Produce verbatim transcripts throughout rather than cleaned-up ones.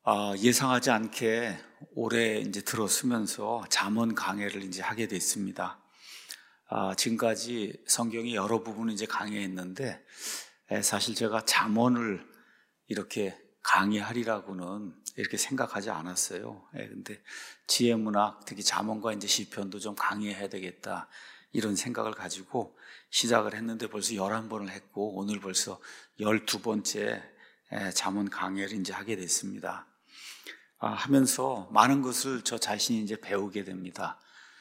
아, 예상하지 않게 올해 이제 들어서면서 잠언 강해를 이제 하게 됐습니다. 아, 지금까지 성경의 여러 부분을 이제 강해했는데, 에, 사실 제가 잠언을 이렇게 강의하리라고는 이렇게 생각하지 않았어요. 예, 근데 지혜문학, 특히 잠언과 이제 시편도 좀 강의해야 되겠다, 이런 생각을 가지고 시작을 했는데 벌써 열한 번을 했고, 오늘 벌써 열두 번째 예, 잠언 강의를 이제 하게 됐습니다. 아, 하면서 많은 것을 저 자신이 이제 배우게 됩니다.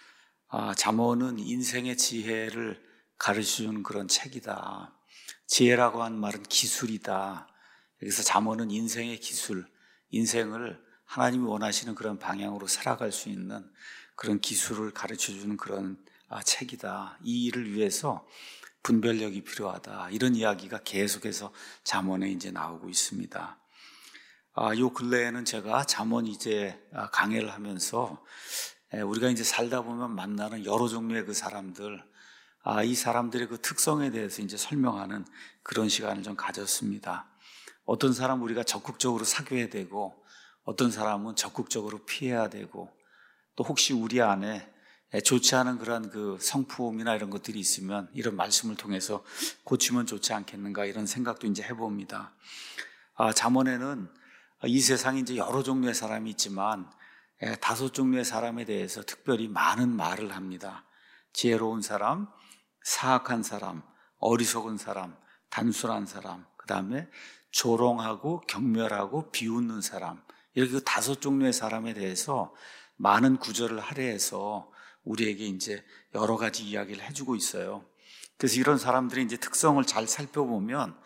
아, 잠언은 인생의 지혜를 가르쳐주는 그런 책이다. 지혜라고 하는 말은 기술이다. 여기서 잠언은 인생의 기술, 인생을 하나님이 원하시는 그런 방향으로 살아갈 수 있는 그런 기술을 가르쳐주는 그런 아, 책이다. 이 일을 위해서 분별력이 필요하다. 이런 이야기가 계속해서 잠언에 이제 나오고 있습니다. 아, 요 근래에는 제가 잠언 이제 강해를 하면서 우리가 이제 살다 보면 만나는 여러 종류의 그 사람들, 아, 이 사람들의 그 특성에 대해서 이제 설명하는 그런 시간을 좀 가졌습니다. 어떤 사람 우리가 적극적으로 사귀어야 되고, 어떤 사람은 적극적으로 피해야 되고, 또 혹시 우리 안에 좋지 않은 그런 그 성품이나 이런 것들이 있으면 이런 말씀을 통해서 고치면 좋지 않겠는가, 이런 생각도 이제 해봅니다. 아, 잠언에는 이 세상에 이제 여러 종류의 사람이 있지만 다섯 종류의 사람에 대해서 특별히 많은 말을 합니다. 지혜로운 사람, 사악한 사람, 어리석은 사람, 단순한 사람, 그 다음에 조롱하고 경멸하고 비웃는 사람, 이렇게 그 다섯 종류의 사람에 대해서 많은 구절을 할애해서 우리에게 이제 여러 가지 이야기를 해주고 있어요. 그래서 이런 사람들의 이제 특성을 잘 살펴보면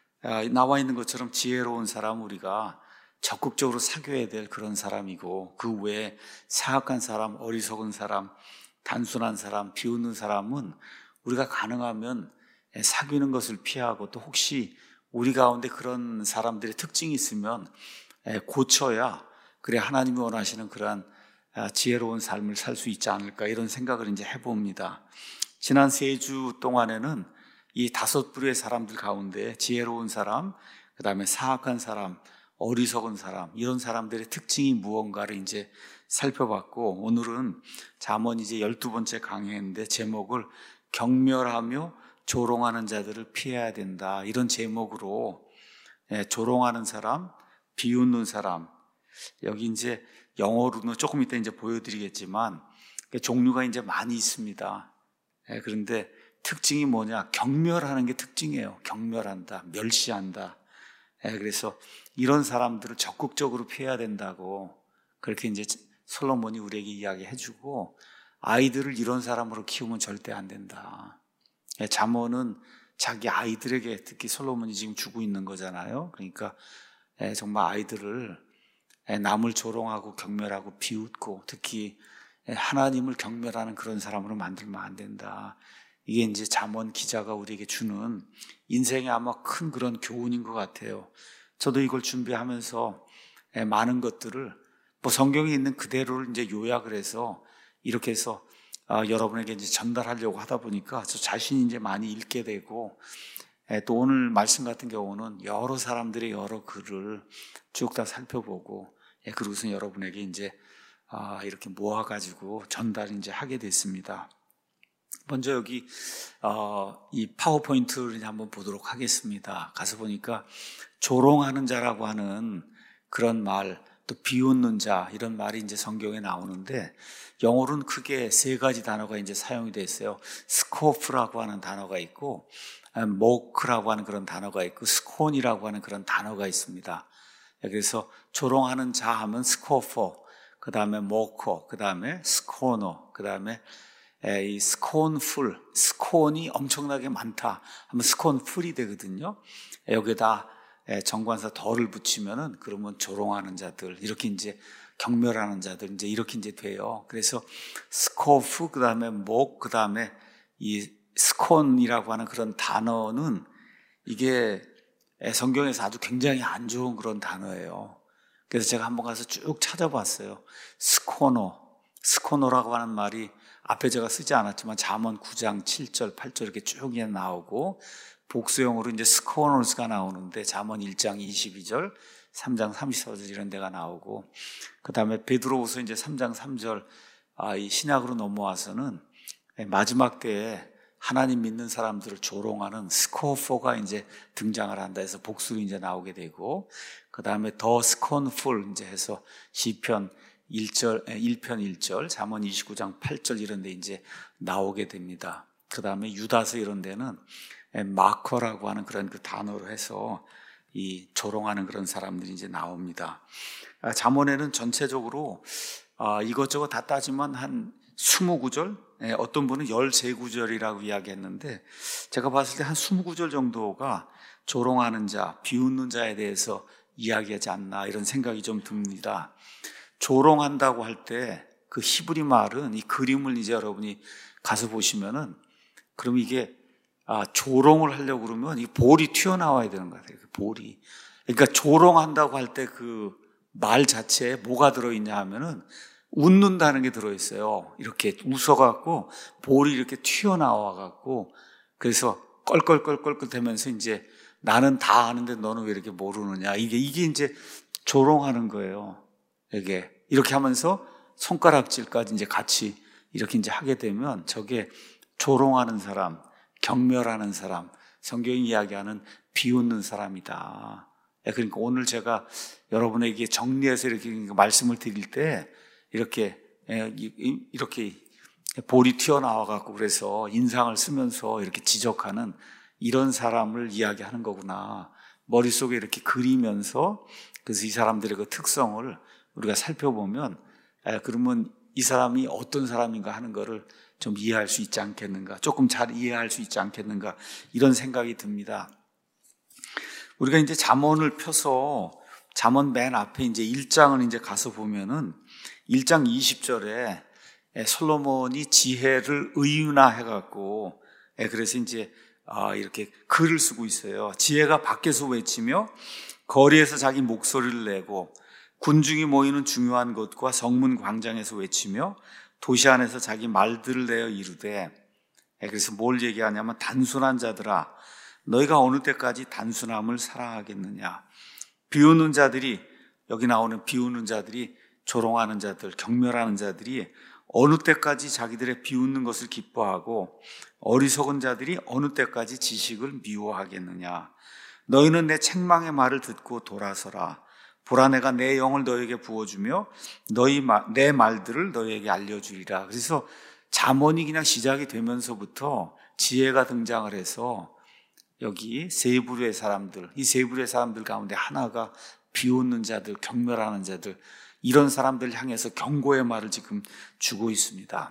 나와 있는 것처럼 지혜로운 사람, 우리가 적극적으로 사귀어야 될 그런 사람이고, 그 외에 사악한 사람, 어리석은 사람, 단순한 사람, 비웃는 사람은 우리가 가능하면 사귀는 것을 피하고, 또 혹시 우리 가운데 그런 사람들의 특징이 있으면 고쳐야, 그래 하나님이 원하시는 그런 지혜로운 삶을 살 수 있지 않을까, 이런 생각을 이제 해봅니다. 지난 세 주 동안에는 이 다섯 부류의 사람들 가운데 지혜로운 사람, 그 다음에 사악한 사람, 어리석은 사람, 이런 사람들의 특징이 무언가를 이제 살펴봤고, 오늘은 잠언 이제 열두 번째 강의인데 제목을 경멸하며 조롱하는 자들을 피해야 된다, 이런 제목으로 조롱하는 사람, 비웃는 사람, 여기 이제 영어로는 조금 이따 이제 보여드리겠지만 종류가 이제 많이 있습니다. 그런데 특징이 뭐냐? 경멸하는 게 특징이에요. 경멸한다, 멸시한다. 그래서 이런 사람들을 적극적으로 피해야 된다고 그렇게 이제 솔로몬이 우리에게 이야기해 주고, 아이들을 이런 사람으로 키우면 절대 안 된다. 잠언은 자기 아이들에게 특히 솔로몬이 지금 주고 있는 거잖아요. 그러니까 정말 아이들을 남을 조롱하고 경멸하고 비웃고, 특히 하나님을 경멸하는 그런 사람으로 만들면 안 된다. 이게 이제 잠언 기자가 우리에게 주는 인생에 아마 큰 그런 교훈인 것 같아요. 저도 이걸 준비하면서 많은 것들을 뭐 성경에 있는 그대로를 이제 요약을 해서 이렇게 해서 아, 여러분에게 이제 전달하려고 하다 보니까 저 자신이 이제 많이 읽게 되고, 또 오늘 말씀 같은 경우는 여러 사람들의 여러 글을 쭉 다 살펴보고, 그러고서 여러분에게 이제 아, 이렇게 모아가지고 전달 이제 하게 됐습니다. 먼저 여기 어, 이 파워포인트를 한번 보도록 하겠습니다. 가서 보니까 조롱하는 자라고 하는 그런 말, 또 비웃는 자, 이런 말이 이제 성경에 나오는데, 영어로는 크게 세 가지 단어가 이제 사용이 되어 있어요. 스코프라고 하는 단어가 있고, 모크라고 하는 그런 단어가 있고, 스콘이라고 하는 그런 단어가 있습니다. 그래서 조롱하는 자 하면 스코퍼, 그 다음에 모커, 그 다음에 스코너, 그 다음에 이 스콘풀, 스콘이 엄청나게 많다 하면 스콘풀이 되거든요. 여기다 정관사 덜을 붙이면은 그러면 조롱하는 자들, 이렇게 이제 경멸하는 자들, 이제 이렇게 이제 돼요. 그래서 스코프, 그 다음에 목, 그 다음에 이 스콘이라고 하는 그런 단어는 이게 성경에서 아주 굉장히 안 좋은 그런 단어예요. 그래서 제가 한번 가서 쭉 찾아봤어요. 스코너, 스코너라고 하는 말이 앞에 제가 쓰지 않았지만 잠언 구 장 칠 절, 팔 절 이렇게 쭉 나오고, 복수형으로 이제 스코너스가 나오는데 잠언 일 장 이십이 절, 삼 장 삼십사 절 이런 데가 나오고, 그 다음에 베드로후서 이제 삼 장 삼 절, 아, 이 신약으로 넘어와서는 마지막 때에 하나님 믿는 사람들을 조롱하는 스코어포가 이제 등장을 한다 해서 복수로 이제 나오게 되고, 그 다음에 더 스콘풀 이제 해서 시편 일 절, 일 편 일 절, 잠언 이십구 장 팔 절 이런 데 이제 나오게 됩니다. 그 다음에 유다서 이런 데는 마커라고 하는 그런 그 단어로 해서 이 조롱하는 그런 사람들이 이제 나옵니다. 잠언에는 전체적으로 이것저것 다 따지면 한 이십 구절, 어떤 분은 십삼 구절이라고 이야기했는데, 제가 봤을 때 한 이십 구절 정도가 조롱하는 자, 비웃는 자에 대해서 이야기하지 않나 이런 생각이 좀 듭니다. 조롱한다고 할 때 그 히브리 말은, 이 그림을 이제 여러분이 가서 보시면은, 그럼 이게 아, 조롱을 하려고 그러면 이 볼이 튀어나와야 되는 것 같아요. 그 볼이. 그러니까 조롱한다고 할 때 그 말 자체에 뭐가 들어있냐 하면은 웃는다는 게 들어있어요. 이렇게 웃어갖고 볼이 이렇게 튀어나와갖고, 그래서 껄껄껄껄껄 되면서 이제 나는 다 아는데 너는 왜 이렇게 모르느냐. 이게, 이게 이제 조롱하는 거예요. 이게. 이렇게 하면서 손가락질까지 이제 같이 이렇게 이제 하게 되면 저게 조롱하는 사람, 경멸하는 사람, 성경이 이야기하는 비웃는 사람이다. 그러니까 오늘 제가 여러분에게 정리해서 이렇게 말씀을 드릴 때 이렇게 이렇게 볼이 튀어나와갖고 그래서 인상을 쓰면서 이렇게 지적하는 이런 사람을 이야기하는 거구나. 머릿속에 이렇게 그리면서, 그래서 이 사람들의 그 특성을 우리가 살펴보면, 그러면 이 사람이 어떤 사람인가 하는 거를 좀 이해할 수 있지 않겠는가, 조금 잘 이해할 수 있지 않겠는가, 이런 생각이 듭니다. 우리가 이제 잠언을 펴서 잠언 맨 앞에 이제 일 장을 이제 가서 보면은 일 장 이십 절에 솔로몬이 지혜를 의윤화해 갖고, 그래서 이제 이렇게 글을 쓰고 있어요. 지혜가 밖에서 외치며 거리에서 자기 목소리를 내고 군중이 모이는 중요한 곳과 성문 광장에서 외치며 도시 안에서 자기 말들을 내어 이르되, 그래서 뭘 얘기하냐면, 단순한 자들아 너희가 어느 때까지 단순함을 사랑하겠느냐. 비웃는 자들이, 여기 나오는 비웃는 자들이, 조롱하는 자들, 경멸하는 자들이 어느 때까지 자기들의 비웃는 것을 기뻐하고 어리석은 자들이 어느 때까지 지식을 미워하겠느냐. 너희는 내 책망의 말을 듣고 돌아서라. 보라, 내가 내 영을 너에게 부어주며 너희 마, 내 말들을 너희에게 알려주리라. 그래서 잠언이 그냥 시작이 되면서부터 지혜가 등장을 해서 여기 세 부류의 사람들, 이 세 부류의 사람들 가운데 하나가 비웃는 자들, 경멸하는 자들, 이런 사람들 향해서 경고의 말을 지금 주고 있습니다.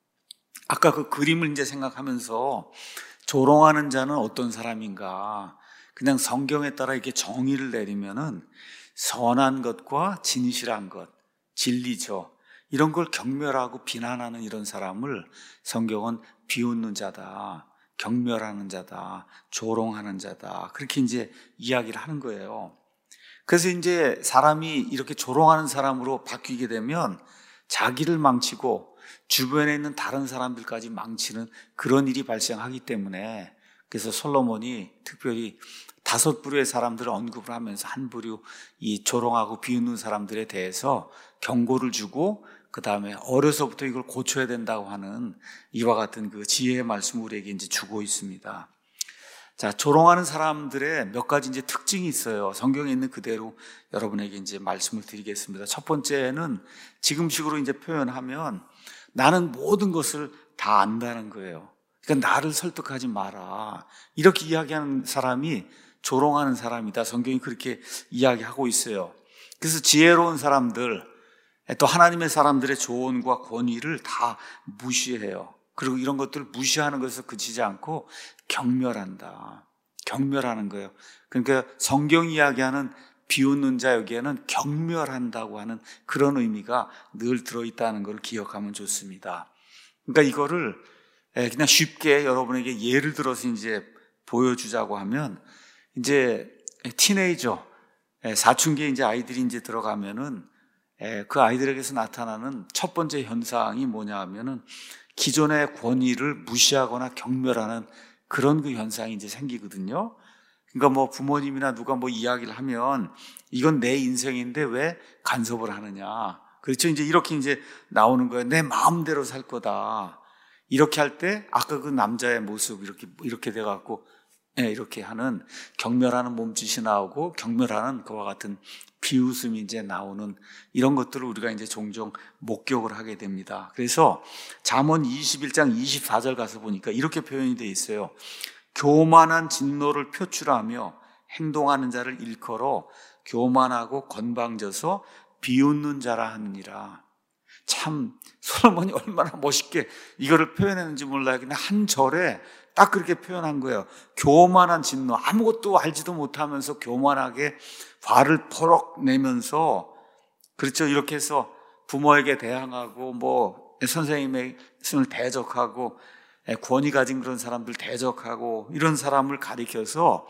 아까 그 그림을 이제 생각하면서 조롱하는 자는 어떤 사람인가, 그냥 성경에 따라 이렇게 정의를 내리면은 선한 것과 진실한 것, 진리죠. 이런 걸 경멸하고 비난하는 이런 사람을 성경은 비웃는 자다, 경멸하는 자다, 조롱하는 자다, 그렇게 이제 이야기를 하는 거예요. 그래서 이제 사람이 이렇게 조롱하는 사람으로 바뀌게 되면 자기를 망치고 주변에 있는 다른 사람들까지 망치는 그런 일이 발생하기 때문에, 그래서 솔로몬이 특별히 다섯 부류의 사람들을 언급을 하면서 한 부류, 이 조롱하고 비웃는 사람들에 대해서 경고를 주고, 그 다음에 어려서부터 이걸 고쳐야 된다고 하는 이와 같은 그 지혜의 말씀을 우리에게 이제 주고 있습니다. 자, 조롱하는 사람들의 몇 가지 이제 특징이 있어요. 성경에 있는 그대로 여러분에게 이제 말씀을 드리겠습니다. 첫 번째는 지금식으로 이제 표현하면 나는 모든 것을 다 안다는 거예요. 그러니까 나를 설득하지 마라, 이렇게 이야기하는 사람이 조롱하는 사람이다. 성경이 그렇게 이야기하고 있어요. 그래서 지혜로운 사람들, 또 하나님의 사람들의 조언과 권위를 다 무시해요. 그리고 이런 것들을 무시하는 것에서 그치지 않고 경멸한다. 경멸하는 거예요. 그러니까 성경이 이야기하는 비웃는 자, 여기에는 경멸한다고 하는 그런 의미가 늘 들어있다는 걸 기억하면 좋습니다. 그러니까 이거를 그냥 쉽게 여러분에게 예를 들어서 이제 보여주자고 하면, 이제 티네이저, 사춘기에 이제 아이들이 이제 들어가면은 그 아이들에게서 나타나는 첫 번째 현상이 뭐냐 하면은 기존의 권위를 무시하거나 경멸하는 그런 그 현상이 이제 생기거든요. 그러니까 뭐 부모님이나 누가 뭐 이야기를 하면 이건 내 인생인데 왜 간섭을 하느냐. 그렇죠. 이제 이렇게 이제 나오는 거예요. 내 마음대로 살 거다. 이렇게 할 때 아까 그 남자의 모습 이렇게 이렇게 돼 갖고 예, 이렇게 하는 경멸하는 몸짓이 나오고 경멸하는 그와 같은 비웃음이 이제 나오는 이런 것들을 우리가 이제 종종 목격을 하게 됩니다. 그래서 잠언 이십일 장 이십사 절 가서 보니까 이렇게 표현이 되어 있어요. 교만한 진노를 표출하며 행동하는 자를 일컬어 교만하고 건방져서 비웃는 자라 하느니라. 참 솔로몬이 얼마나 멋있게 이거를 표현했는지 몰라요. 그냥 한 절에 딱 그렇게 표현한 거예요. 교만한 진노, 아무것도 알지도 못하면서 교만하게 화를 퍼럭 내면서, 그렇죠. 이렇게 해서 부모에게 대항하고 뭐 선생님의 손을 대적하고 권위 가진 그런 사람들 대적하고 이런 사람을 가리켜서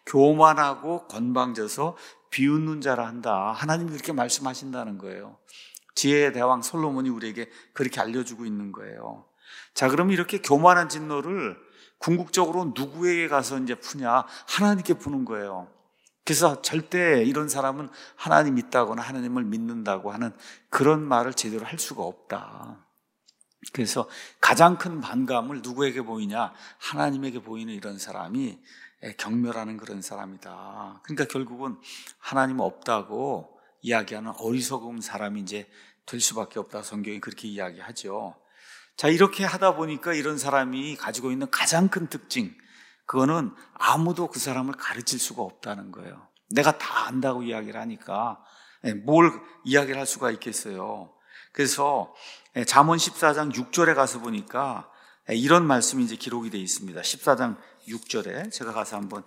교만하고 건방져서 비웃는 자라 한다. 하나님이 그렇게 말씀하신다는 거예요. 지혜의 대왕 솔로몬이 우리에게 그렇게 알려주고 있는 거예요. 자, 그럼 이렇게 교만한 진노를 궁극적으로 누구에게 가서 이제 푸냐? 하나님께 푸는 거예요. 그래서 절대 이런 사람은 하나님 있다거나 하나님을 믿는다고 하는 그런 말을 제대로 할 수가 없다. 그래서 가장 큰 반감을 누구에게 보이냐? 하나님에게 보이는 이런 사람이 경멸하는 그런 사람이다. 그러니까 결국은 하나님 없다고 이야기하는 어리석은 사람이 이제 될 수밖에 없다. 성경이 그렇게 이야기하죠. 자, 이렇게 하다 보니까 이런 사람이 가지고 있는 가장 큰 특징, 그거는 아무도 그 사람을 가르칠 수가 없다는 거예요. 내가 다 안다고 이야기를 하니까 뭘 이야기를 할 수가 있겠어요. 그래서 잠언 십사 장 육 절에 가서 보니까 이런 말씀이 이제 기록이 되어 있습니다. 십사 장 육 절에 제가 가서 한번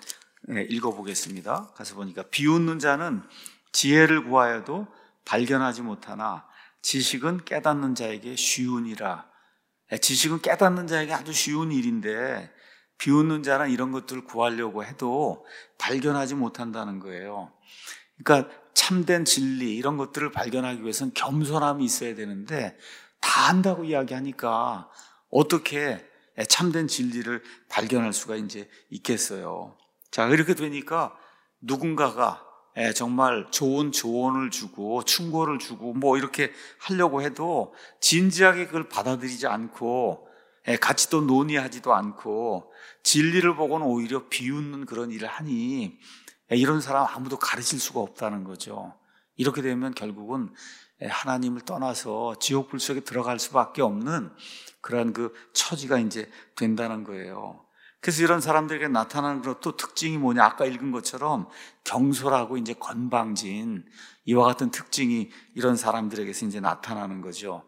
읽어보겠습니다. 가서 보니까 비웃는 자는 지혜를 구하여도 발견하지 못하나 지식은 깨닫는 자에게 쉬우니라. 지식은 깨닫는 자에게 아주 쉬운 일인데 비웃는 자는 이런 것들을 구하려고 해도 발견하지 못한다는 거예요. 그러니까 참된 진리 이런 것들을 발견하기 위해서는 겸손함이 있어야 되는데 다 한다고 이야기하니까 어떻게 참된 진리를 발견할 수가 이제 있겠어요. 자, 이렇게 되니까 누군가가 정말 좋은 조언을 주고 충고를 주고 뭐 이렇게 하려고 해도 진지하게 그걸 받아들이지 않고 같이 또 논의하지도 않고 진리를 보고는 오히려 비웃는 그런 일을 하니 이런 사람 아무도 가르칠 수가 없다는 거죠. 이렇게 되면 결국은 하나님을 떠나서 지옥 불 속에 들어갈 수밖에 없는 그런 그 처지가 이제 된다는 거예요. 그래서 이런 사람들에게 나타나는 그런 또 특징이 뭐냐? 아까 읽은 것처럼 경솔하고 이제 건방진 이와 같은 특징이 이런 사람들에게서 이제 나타나는 거죠.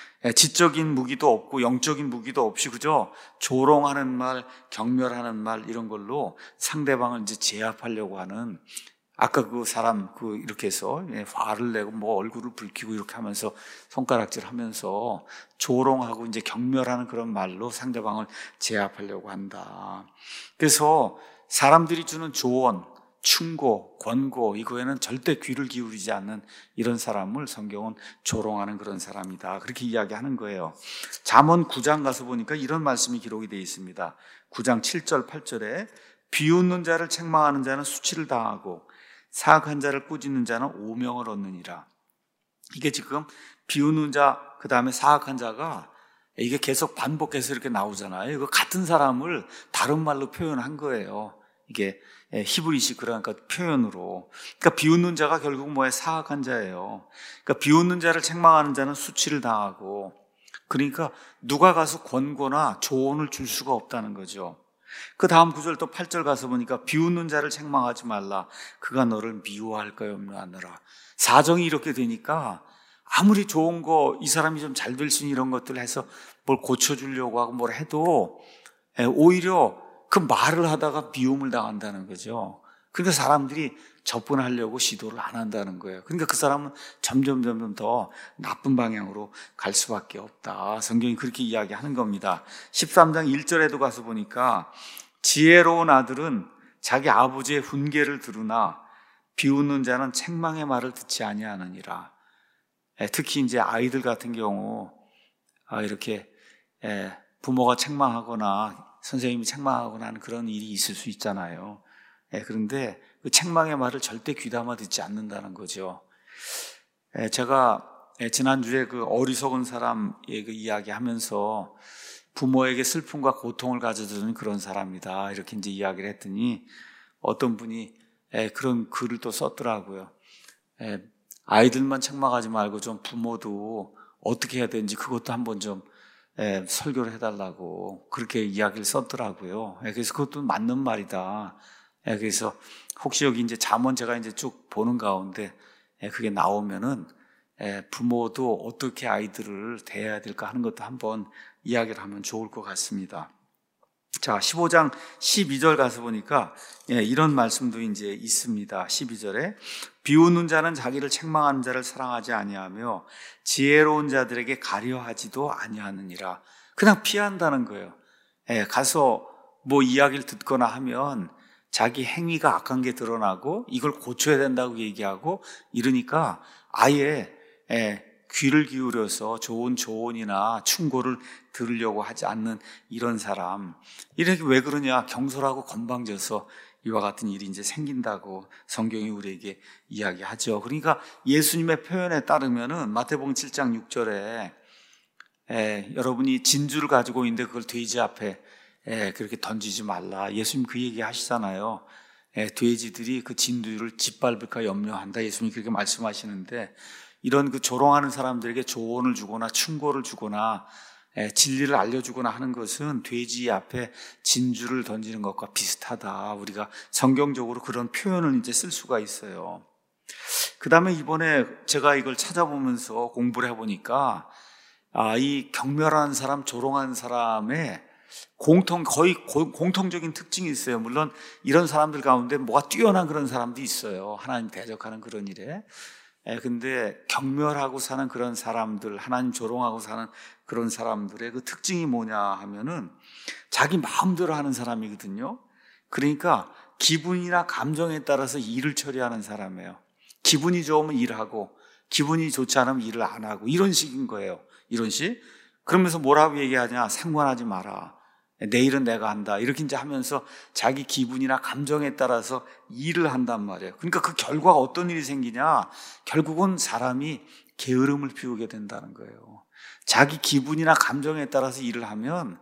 지적인 무기도 없고 영적인 무기도 없이 그저 조롱하는 말, 경멸하는 말 이런 걸로 상대방을 이제 제압하려고 하는 아까 그 사람 그 이렇게 해서 화를 내고 뭐 얼굴을 붉히고 이렇게 하면서 손가락질 하면서 조롱하고 이제 경멸하는 그런 말로 상대방을 제압하려고 한다. 그래서 사람들이 주는 조언, 충고, 권고 이거에는 절대 귀를 기울이지 않는 이런 사람을 성경은 조롱하는 그런 사람이다. 그렇게 이야기하는 거예요. 잠언 구 장 가서 보니까 이런 말씀이 기록이 되어 있습니다. 구 장 칠 절 팔 절에 비웃는 자를 책망하는 자는 수치를 당하고 사악한 자를 꾸짖는 자는 오명을 얻느니라. 이게 지금 비웃는 자, 그 다음에 사악한 자가 이게 계속 반복해서 이렇게 나오잖아요. 이거 같은 사람을 다른 말로 표현한 거예요. 이게 히브리식 그러니까 표현으로. 그러니까 비웃는 자가 결국 뭐예요? 사악한 자예요. 그러니까 비웃는 자를 책망하는 자는 수치를 당하고, 그러니까 누가 가서 권고나 조언을 줄 수가 없다는 거죠. 그 다음 구절 또 팔 절 가서 보니까 비웃는 자를 책망하지 말라. 그가 너를 미워할 거요 없느니라. 사정이 이렇게 되니까 아무리 좋은 거 이 사람이 좀 잘 될 수 있는 이런 것들을 해서 뭘 고쳐주려고 하고 뭘 해도 오히려 그 말을 하다가 미움을 당한다는 거죠. 그러니까 사람들이 접근하려고 시도를 안 한다는 거예요. 그러니까 그 사람은 점점 점점 더 나쁜 방향으로 갈 수밖에 없다. 성경이 그렇게 이야기하는 겁니다. 십삼 장 일 절에도 가서 보니까 지혜로운 아들은 자기 아버지의 훈계를 들으나 비웃는 자는 책망의 말을 듣지 아니하느니라. 특히 이제 아이들 같은 경우 이렇게 부모가 책망하거나 선생님이 책망하거나 하는 그런 일이 있을 수 있잖아요. 예, 그런데 그 책망의 말을 절대 귀담아 듣지 않는다는 거죠. 예, 제가 예, 지난주에 그 어리석은 사람의 그 이야기 하면서 부모에게 슬픔과 고통을 가져주는 그런 사람이다, 이렇게 이제 이야기를 했더니 어떤 분이 예, 그런 글을 또 썼더라고요. 예, 아이들만 책망하지 말고 좀 부모도 어떻게 해야 되는지 그것도 한번 좀 예, 설교를 해달라고 그렇게 이야기를 썼더라고요. 예, 그래서 그것도 맞는 말이다. 예, 그래서 혹시 여기 이제 잠언 제가 이제 쭉 보는 가운데 예, 그게 나오면은 예, 부모도 어떻게 아이들을 대해야 될까 하는 것도 한번 이야기를 하면 좋을 것 같습니다. 자, 십오 장 십이 절 가서 보니까 예, 이런 말씀도 이제 있습니다. 십이 절에 비웃는 자는 자기를 책망하는 자를 사랑하지 아니하며 지혜로운 자들에게 가려하지도 아니하느니라. 그냥 피한다는 거예요. 예, 가서 뭐 이야기를 듣거나 하면 자기 행위가 악한 게 드러나고 이걸 고쳐야 된다고 얘기하고 이러니까 아예 예, 귀를 기울여서 좋은 조언이나 충고를 들으려고 하지 않는 이런 사람, 이렇게 왜 그러냐? 경솔하고 건방져서 이와 같은 일이 이제 생긴다고 성경이 우리에게 이야기하죠. 그러니까 예수님의 표현에 따르면은 마태복음 칠 장 육 절에 에, 여러분이 진주를 가지고 있는데 그걸 돼지 앞에 에, 그렇게 던지지 말라. 예수님 그 얘기 하시잖아요. 에, 돼지들이 그 진주를 짓밟을까 염려한다. 예수님이 그렇게 말씀하시는데, 이런 그 조롱하는 사람들에게 조언을 주거나 충고를 주거나 에, 진리를 알려주거나 하는 것은 돼지 앞에 진주를 던지는 것과 비슷하다. 우리가 성경적으로 그런 표현을 이제 쓸 수가 있어요. 그 다음에 이번에 제가 이걸 찾아보면서 공부를 해보니까 아, 이 경멸한 사람, 조롱한 사람의 공통, 거의 공통적인 특징이 있어요. 물론 이런 사람들 가운데 뭐가 뛰어난 그런 사람도 있어요. 하나님 대적하는 그런 일에. 예, 근데 경멸하고 사는 그런 사람들, 하나님 조롱하고 사는 그런 사람들의 그 특징이 뭐냐 하면은 자기 마음대로 하는 사람이거든요. 그러니까 기분이나 감정에 따라서 일을 처리하는 사람이에요. 기분이 좋으면 일하고 기분이 좋지 않으면 일을 안 하고 이런 식인 거예요. 이런 식. 그러면서 뭐라고 얘기하냐? 상관하지 마라. 내일은 내가 한다. 이렇게 이제 하면서 자기 기분이나 감정에 따라서 일을 한단 말이에요. 그러니까 그 결과가 어떤 일이 생기냐? 결국은 사람이 게으름을 피우게 된다는 거예요. 자기 기분이나 감정에 따라서 일을 하면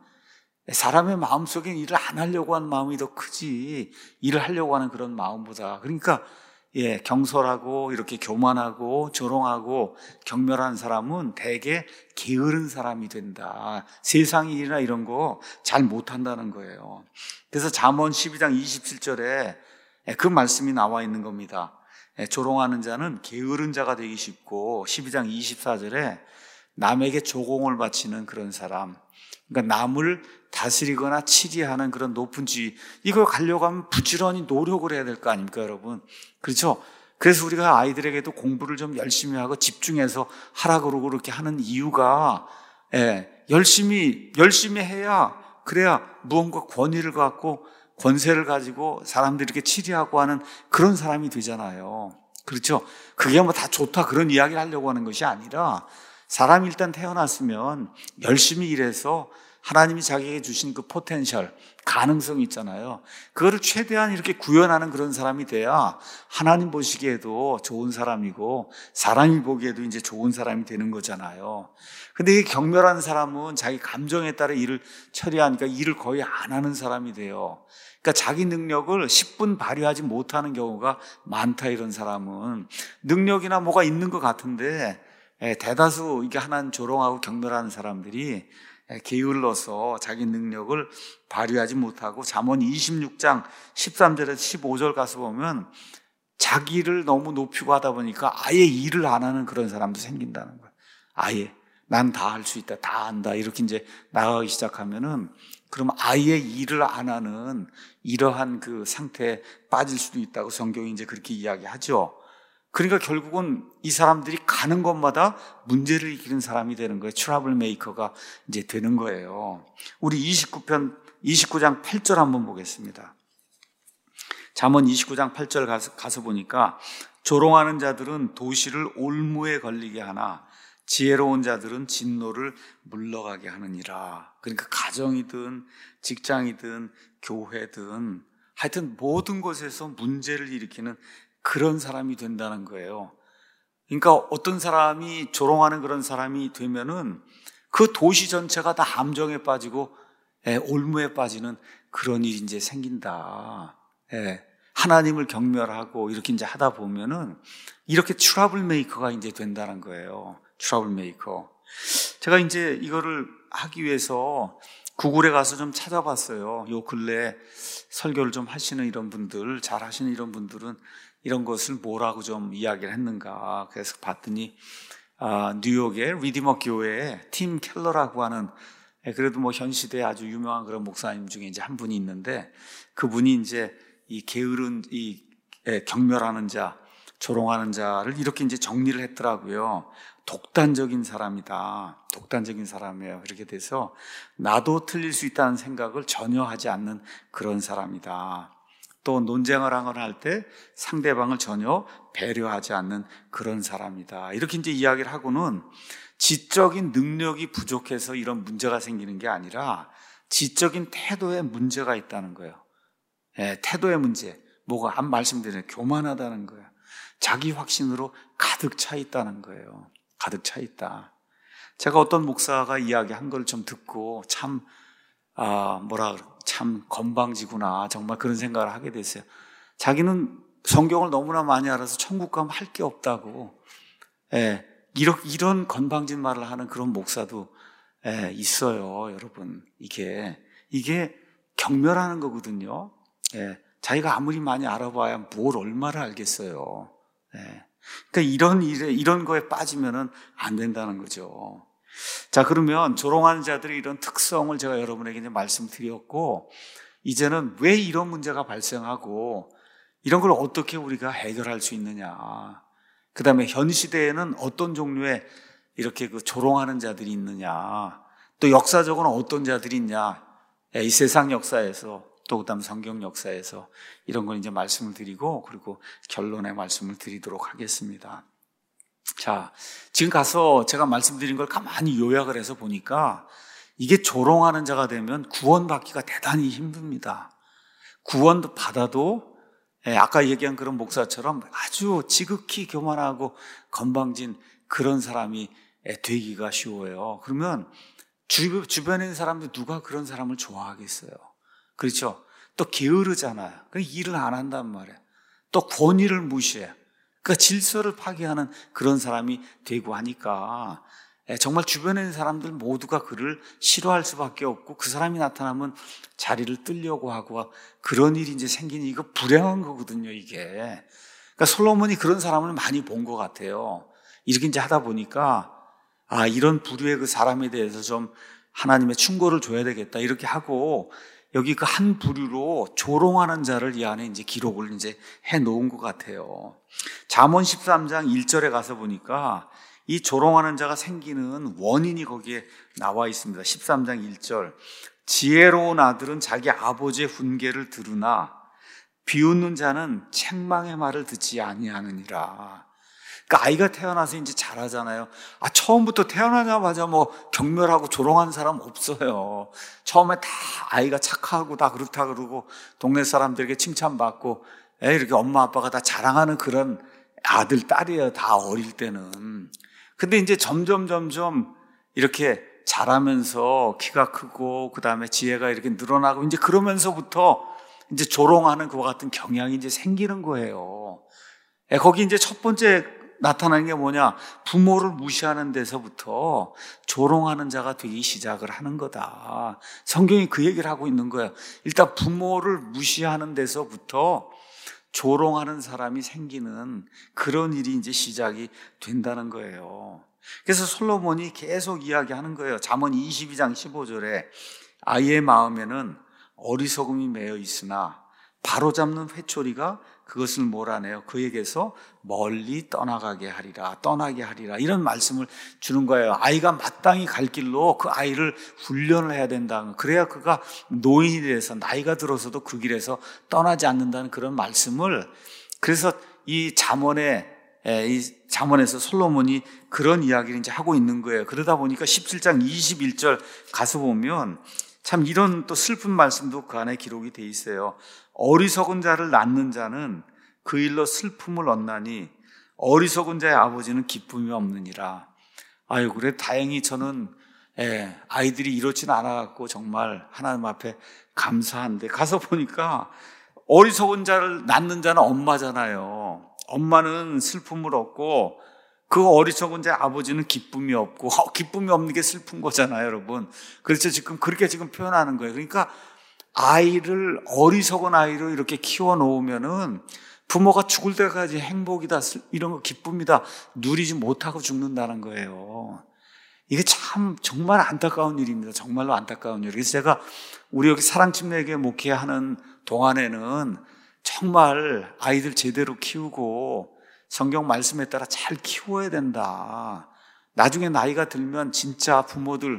사람의 마음속에 일을 안 하려고 하는 마음이 더 크지, 일을 하려고 하는 그런 마음보다. 그러니까 예, 경솔하고 이렇게 교만하고 조롱하고 경멸한 사람은 대개 게으른 사람이 된다. 세상 일이나 이런 거 잘 못한다는 거예요. 그래서 잠언 십이 장 이십칠 절에 그 말씀이 나와 있는 겁니다. 조롱하는 자는 게으른 자가 되기 쉽고, 십이 장 이십사 절에 남에게 조공을 바치는 그런 사람, 그러니까 남을 다스리거나 치리하는 그런 높은 지위, 이걸 가려고 하면 부지런히 노력을 해야 될 거 아닙니까, 여러분? 그렇죠? 그래서 우리가 아이들에게도 공부를 좀 열심히 하고 집중해서 하라 그러고 그렇게 하는 이유가, 예, 열심히, 열심히 해야, 그래야 무언가 권위를 갖고 권세를 가지고 사람들이 이렇게 치리하고 하는 그런 사람이 되잖아요. 그렇죠? 그게 뭐 다 좋다 그런 이야기를 하려고 하는 것이 아니라, 사람이 일단 태어났으면 열심히 일해서 하나님이 자기에게 주신 그 포텐셜, 가능성이 있잖아요. 그거를 최대한 이렇게 구현하는 그런 사람이 돼야 하나님 보시기에도 좋은 사람이고 사람이 보기에도 이제 좋은 사람이 되는 거잖아요. 근데 이 경멸한 사람은 자기 감정에 따라 일을 처리하니까 일을 거의 안 하는 사람이 돼요. 그러니까 자기 능력을 십 분 발휘하지 못하는 경우가 많다. 이런 사람은 능력이나 뭐가 있는 것 같은데 대다수 이게 하나님 조롱하고 경멸하는 사람들이 게을러서 자기 능력을 발휘하지 못하고, 잠언 이십육 장 십삼 절에서 십오 절 가서 보면 자기를 너무 높이고 하다 보니까 아예 일을 안 하는 그런 사람도 생긴다는 거예요. 아예 난 다 할 수 있다, 다 안다 이렇게 이제 나가기 시작하면은, 그러면 아예 일을 안 하는 이러한 그 상태에 빠질 수도 있다고 성경이 이제 그렇게 이야기하죠. 그러니까 결국은 이 사람들이 가는 곳마다 문제를 일으키는 사람이 되는 거예요. 트러블 메이커가 이제 되는 거예요. 우리 이십구 편, 이십구 장 팔 절 한번 보겠습니다. 잠언 이십구 장 팔 절 가서, 가서 보니까 조롱하는 자들은 도시를 올무에 걸리게 하나 지혜로운 자들은 진노를 물러가게 하느니라. 그러니까 가정이든 직장이든 교회든 하여튼 모든 곳에서 문제를 일으키는 그런 사람이 된다는 거예요. 그러니까 어떤 사람이 조롱하는 그런 사람이 되면은 그 도시 전체가 다 함정에 빠지고 예, 올무에 빠지는 그런 일이 이제 생긴다. 예, 하나님을 경멸하고 이렇게 이제 하다 보면은 이렇게 트러블 메이커가 이제 된다는 거예요. 트러블 메이커. 제가 이제 이거를 하기 위해서 구글에 가서 좀 찾아봤어요. 요 근래에 설교를 좀 하시는 이런 분들, 잘 하시는 이런 분들은 이런 것을 뭐라고 좀 이야기를 했는가. 그래서 봤더니 아, 뉴욕의 리디머 교회에 팀 켈러라고 하는, 그래도 뭐 현 시대에 아주 유명한 그런 목사님 중에 이제 한 분이 있는데, 그분이 이제 이 게으른, 이 경멸하는 자, 조롱하는 자를 이렇게 이제 정리를 했더라고요. 독단적인 사람이다. 독단적인 사람이에요. 이렇게 돼서 나도 틀릴 수 있다는 생각을 전혀 하지 않는 그런 사람이다. 또 논쟁을 하거나 할 때 상대방을 전혀 배려하지 않는 그런 사람이다. 이렇게 이제 이야기를 하고는 지적인 능력이 부족해서 이런 문제가 생기는 게 아니라 지적인 태도에 문제가 있다는 거예요. 예, 태도의 문제. 뭐가 안 말씀드리는 교만하다는 거예요. 자기 확신으로 가득 차 있다는 거예요. 가득 차 있다. 제가 어떤 목사가 이야기한 걸 좀 듣고 참, 아, 뭐라 그럴까. 참 건방지구나. 정말 그런 생각을 하게 됐어요. 자기는 성경을 너무나 많이 알아서 천국 가면 할 게 없다고. 예, 이런, 이런 건방진 말을 하는 그런 목사도 예, 있어요, 여러분. 이게, 이게 경멸하는 거거든요. 예, 자기가 아무리 많이 알아봐야 뭘 얼마를 알겠어요. 예, 그러니까 이런 일에, 이런 거에 빠지면은 안 된다는 거죠. 자, 그러면 조롱하는 자들의 이런 특성을 제가 여러분에게 이제 말씀드렸고, 이제는 왜 이런 문제가 발생하고 이런 걸 어떻게 우리가 해결할 수 있느냐. 그 다음에 현 시대에는 어떤 종류의 이렇게 그 조롱하는 자들이 있느냐. 또 역사적으로 어떤 자들이 있냐. 이 세상 역사에서 또 그다음 성경 역사에서 이런 걸 이제 말씀을 드리고 그리고 결론의 말씀을 드리도록 하겠습니다. 자, 지금 가서 제가 말씀드린 걸 가만히 요약을 해서 보니까 이게 조롱하는 자가 되면 구원받기가 대단히 힘듭니다. 구원도 받아도 아까 얘기한 그런 목사처럼 아주 지극히 교만하고 건방진 그런 사람이 되기가 쉬워요. 그러면 주변에 있는 사람들 누가 그런 사람을 좋아하겠어요? 그렇죠? 또 게으르잖아요. 일을 안 한단 말이에요. 또 권위를 무시해요. 그러니까 질서를 파괴하는 그런 사람이 되고 하니까 정말 주변에 있는 사람들 모두가 그를 싫어할 수밖에 없고 그 사람이 나타나면 자리를 뜨려고 하고 그런 일이 이제 생기니 이거 불행한 거거든요, 이게. 그러니까 솔로몬이 그런 사람을 많이 본 것 같아요. 이렇게 이제 하다 보니까 아, 이런 부류의 그 사람에 대해서 좀 하나님의 충고를 줘야 되겠다. 이렇게 하고 여기 그 한 부류로 조롱하는 자를 이 안에 이제 기록을 이제 해 놓은 것 같아요. 잠언 십삼 장 일 절에 가서 보니까 이 조롱하는 자가 생기는 원인이 거기에 나와 있습니다. 십삼 장 일 절. 지혜로운 아들은 자기 아버지의 훈계를 들으나 비웃는 자는 책망의 말을 듣지 아니하느니라. 그러니까 아이가 태어나서 이제 자라잖아요. 아, 처음부터 태어나자마자 뭐 경멸하고 조롱하는 사람 없어요. 처음에 다 아이가 착하고 다 그렇다 그러고 동네 사람들에게 칭찬받고 에, 이렇게 엄마 아빠가 다 자랑하는 그런 아들, 딸이에요. 다 어릴 때는. 근데 이제 점점 점점 이렇게 자라면서 키가 크고 그 다음에 지혜가 이렇게 늘어나고 이제 그러면서부터 이제 조롱하는 그와 같은 경향이 이제 생기는 거예요. 에, 거기 이제 첫 번째 나타나는 게 뭐냐? 부모를 무시하는 데서부터 조롱하는 자가 되기 시작을 하는 거다. 성경이 그 얘기를 하고 있는 거예요. 일단 부모를 무시하는 데서부터 조롱하는 사람이 생기는 그런 일이 이제 시작이 된다는 거예요. 그래서 솔로몬이 계속 이야기하는 거예요. 잠언 이십이 장 십오 절에 아이의 마음에는 어리석음이 매여 있으나 바로잡는 회초리가 그것을 몰아내어 그에게서 멀리 떠나가게 하리라, 떠나게 하리라, 이런 말씀을 주는 거예요. 아이가 마땅히 갈 길로 그 아이를 훈련을 해야 된다. 그래야 그가 노인이 돼서 나이가 들어서도 그 길에서 떠나지 않는다는 그런 말씀을, 그래서 이 잠언에 이 잠언에서 솔로몬이 그런 이야기를 이제 하고 있는 거예요. 그러다 보니까 십칠 장 이십일 절 가서 보면 참 이런 또 슬픈 말씀도 그 안에 기록이 돼 있어요. 어리석은 자를 낳는 자는 그 일로 슬픔을 얻나니 어리석은 자의 아버지는 기쁨이 없느니라. 아유, 그래 다행히 저는 예, 아이들이 이렇지는 않아갖고 정말 하나님 앞에 감사한데, 가서 보니까 어리석은 자를 낳는 자는 엄마잖아요. 엄마는 슬픔을 얻고 그 어리석은 자의 아버지는 기쁨이 없고, 어, 기쁨이 없는 게 슬픈 거잖아요, 여러분. 그렇죠. 지금 그렇게 지금 표현하는 거예요. 그러니까 아이를 어리석은 아이로 이렇게 키워 놓으면은 부모가 죽을 때까지 행복이다, 이런 거 기쁨이다 누리지 못하고 죽는다는 거예요. 이게 참 정말 안타까운 일입니다. 정말로 안타까운 일. 그래서 제가 우리 여기 사랑침례교회 목회하는 동안에는 정말 아이들 제대로 키우고 성경 말씀에 따라 잘 키워야 된다. 나중에 나이가 들면 진짜 부모들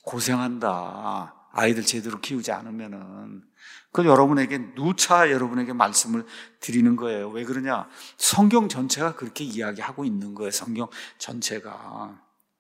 고생한다. 아이들 제대로 키우지 않으면은. 그건 여러분에게 누차 여러분에게 말씀을 드리는 거예요. 왜 그러냐? 성경 전체가 그렇게 이야기하고 있는 거예요. 성경 전체가.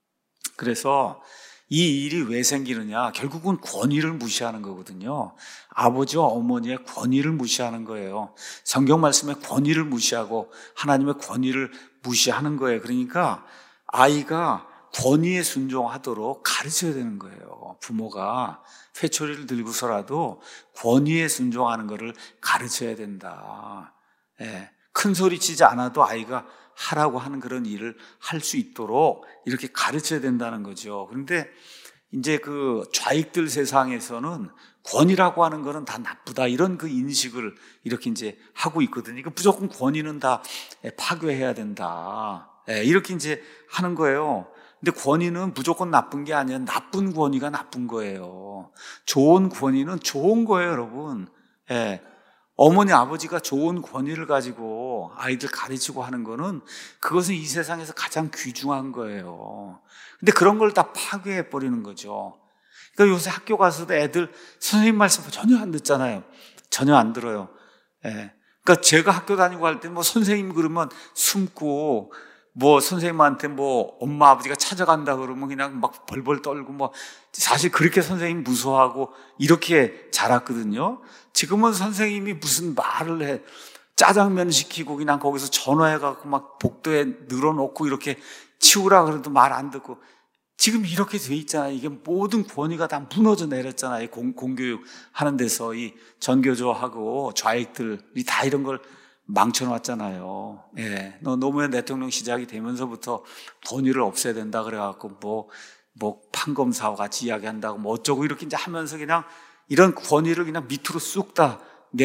그래서 이 일이 왜 생기느냐? 결국은 권위를 무시하는 거거든요. 아버지와 어머니의 권위를 무시하는 거예요. 성경 말씀의 권위를 무시하고 하나님의 권위를 무시하는 거예요. 그러니까 아이가 권위에 순종하도록 가르쳐야 되는 거예요. 부모가 회초리를 들고서라도 권위에 순종하는 것을 가르쳐야 된다. 예, 큰 소리 치지 않아도 아이가 하라고 하는 그런 일을 할 수 있도록 이렇게 가르쳐야 된다는 거죠. 그런데 이제 그 좌익들 세상에서는 권위라고 하는 거는 다 나쁘다, 이런 그 인식을 이렇게 이제 하고 있거든요. 그러니까 무조건 권위는 다 파괴해야 된다, 이렇게 이제 하는 거예요. 근데 권위는 무조건 나쁜 게 아니라 나쁜 권위가 나쁜 거예요. 좋은 권위는 좋은 거예요, 여러분. 예. 어머니 아버지가 좋은 권위를 가지고 아이들 가르치고 하는 거는 그것은 이 세상에서 가장 귀중한 거예요. 근데 그런 걸 다 파괴해 버리는 거죠. 그러니까 요새 학교 가서도 애들 선생님 말씀 전혀 안 듣잖아요. 전혀 안 들어요. 예. 그러니까 제가 학교 다니고 할 때 뭐 선생님 그러면 숨고, 뭐 선생님한테 뭐 엄마 아버지가 찾아간다 그러면 그냥 막 벌벌 떨고, 뭐 사실 그렇게 선생님 무서워하고 이렇게 자랐거든요. 지금은 선생님이 무슨 말을 해, 짜장면 시키고 그냥 거기서 전화해갖고 막 복도에 늘어놓고 이렇게 치우라 그래도 말 안 듣고, 지금 이렇게 돼 있잖아요. 이게 모든 권위가 다 무너져 내렸잖아요. 공, 공교육 하는 데서 이 전교조하고 좌익들이 다 이런 걸 망쳐놨잖아요. 예. 노무현 대통령 시작이 되면서부터 권위를 없애야 된다 그래갖고 뭐, 뭐 판검사와 같이 이야기한다고 뭐 어쩌고 이렇게 이제 하면서 그냥 이런 권위를 그냥 밑으로 쑥 다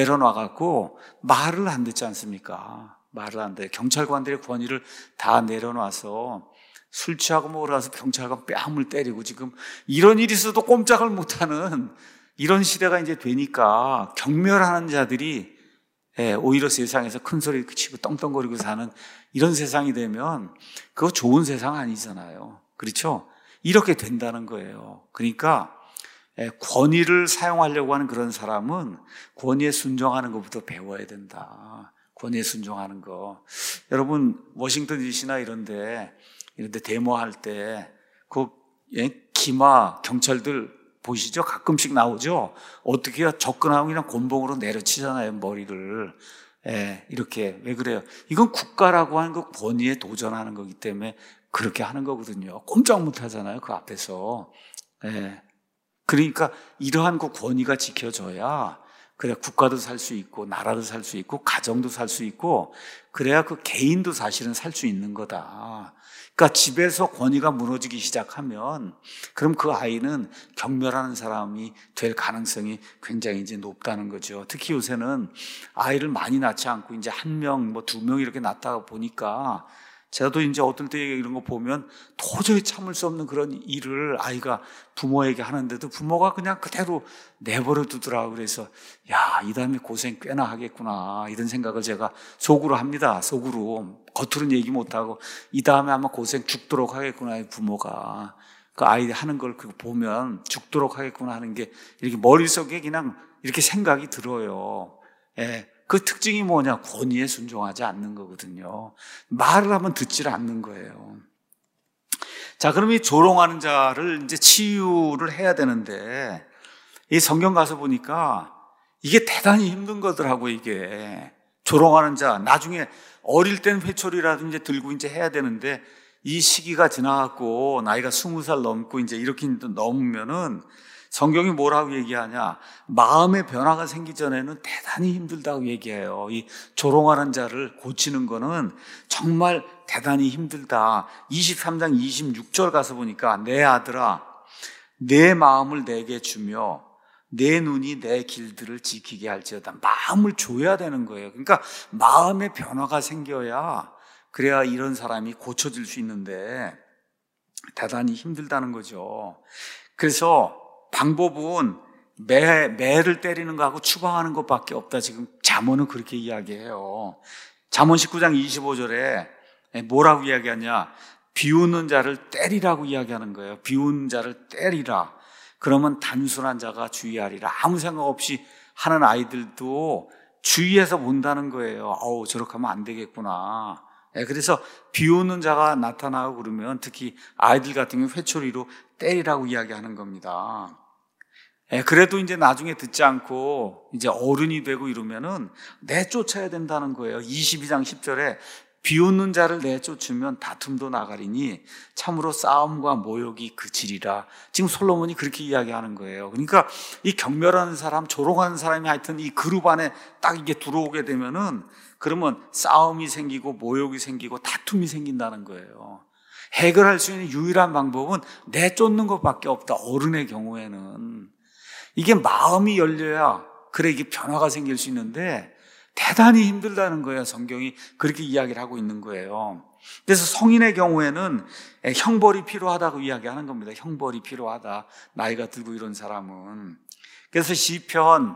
내려놔갖고 말을 안 듣지 않습니까? 말을 안 돼. 경찰관들의 권위를 다 내려놔서 술 취하고 먹으러가서 경찰관 뺨을 때리고, 지금 이런 일이 있어도 꼼짝을 못하는 이런 시대가 이제 되니까 경멸하는 자들이 예, 오히려 세상에서 큰 소리 치고 떵떵거리고 사는 이런 세상이 되면 그거 좋은 세상 아니잖아요. 그렇죠? 이렇게 된다는 거예요. 그러니까 예, 권위를 사용하려고 하는 그런 사람은 권위에 순종하는 것부터 배워야 된다. 권위에 순종하는 거. 여러분 워싱턴 디씨나 이런데 이런데 데모할 때 그 예, 기마 경찰들 보시죠? 가끔씩 나오죠? 어떻게 해요? 접근하면 그냥 곤봉으로 내려치잖아요, 머리를. 예, 이렇게. 왜 그래요? 이건 국가라고 하는 그 권위에 도전하는 거기 때문에 그렇게 하는 거거든요. 꼼짝 못 하잖아요, 그 앞에서. 예. 그러니까 이러한 그 권위가 지켜져야 그래야 국가도 살 수 있고, 나라도 살 수 있고, 가정도 살 수 있고, 그래야 그 개인도 사실은 살 수 있는 거다. 그러니까 집에서 권위가 무너지기 시작하면 그럼 그 아이는 경멸하는 사람이 될 가능성이 굉장히 이제 높다는 거죠. 특히 요새는 아이를 많이 낳지 않고 이제 한 명, 뭐 두 명 이렇게 낳다가 보니까 저도 이제 어떨 때 이런 거 보면 도저히 참을 수 없는 그런 일을 아이가 부모에게 하는데도 부모가 그냥 그대로 내버려 두더라고요. 그래서 야, 이 다음에 고생 꽤나 하겠구나, 이런 생각을 제가 속으로 합니다. 속으로. 겉으로는 얘기 못하고 이 다음에 아마 고생 죽도록 하겠구나, 부모가. 그 아이 하는 걸 보면 죽도록 하겠구나 하는 게 이렇게 머릿속에 그냥 이렇게 생각이 들어요. 예. 그 특징이 뭐냐? 권위에 순종하지 않는 거거든요. 말을 하면 듣지를 않는 거예요. 자, 그럼 이 조롱하는 자를 이제 치유를 해야 되는데, 이 성경 가서 보니까 이게 대단히 힘든 거더라고. 이게 조롱하는 자, 나중에 어릴 땐 회초리라도 이제 들고 이제 해야 되는데 이 시기가 지나갔고 나이가 스무 살 넘고 이제 이렇게 넘으면은 성경이 뭐라고 얘기하냐? 마음의 변화가 생기기 전에는 대단히 힘들다고 얘기해요. 이 조롱하는 자를 고치는 거는 정말 대단히 힘들다. 이십삼 장 이십육 절 가서 보니까 내 아들아, 내 마음을 내게 주며 내 눈이 내 길들을 지키게 할지어다. 마음을 줘야 되는 거예요. 그러니까 마음의 변화가 생겨야 그래야 이런 사람이 고쳐질 수 있는데 대단히 힘들다는 거죠. 그래서 방법은 매, 매를 때리는 거하고 추방하는 것밖에 없다. 지금 잠언은 그렇게 이야기해요. 잠언 십구 장 이십오 절에 뭐라고 이야기하냐? 비웃는 자를 때리라고 이야기하는 거예요. 비웃는 자를 때리라. 그러면 단순한 자가 주의하리라. 아무 생각 없이 하는 아이들도 주의해서 본다는 거예요. 어우, 저렇게 하면 안 되겠구나. 그래서 비웃는 자가 나타나고 그러면 특히 아이들 같은 경우 회초리로 때리라고 이야기하는 겁니다. 그래도 이제 나중에 듣지 않고 이제 어른이 되고 이러면은 내쫓아야 된다는 거예요. 이십이 장 십 절에 비웃는 자를 내쫓으면 다툼도 나가리니 참으로 싸움과 모욕이 그치리라. 지금 솔로몬이 그렇게 이야기하는 거예요. 그러니까 이 경멸하는 사람, 조롱하는 사람이 하여튼 이 그룹 안에 딱 이게 들어오게 되면은 그러면 싸움이 생기고 모욕이 생기고 다툼이 생긴다는 거예요. 해결할 수 있는 유일한 방법은 내쫓는 것밖에 없다. 어른의 경우에는. 이게 마음이 열려야 그래 이게 변화가 생길 수 있는데 대단히 힘들다는 거예요. 성경이 그렇게 이야기를 하고 있는 거예요. 그래서 성인의 경우에는 형벌이 필요하다고 이야기하는 겁니다. 형벌이 필요하다. 나이가 들고 이런 사람은. 그래서 시편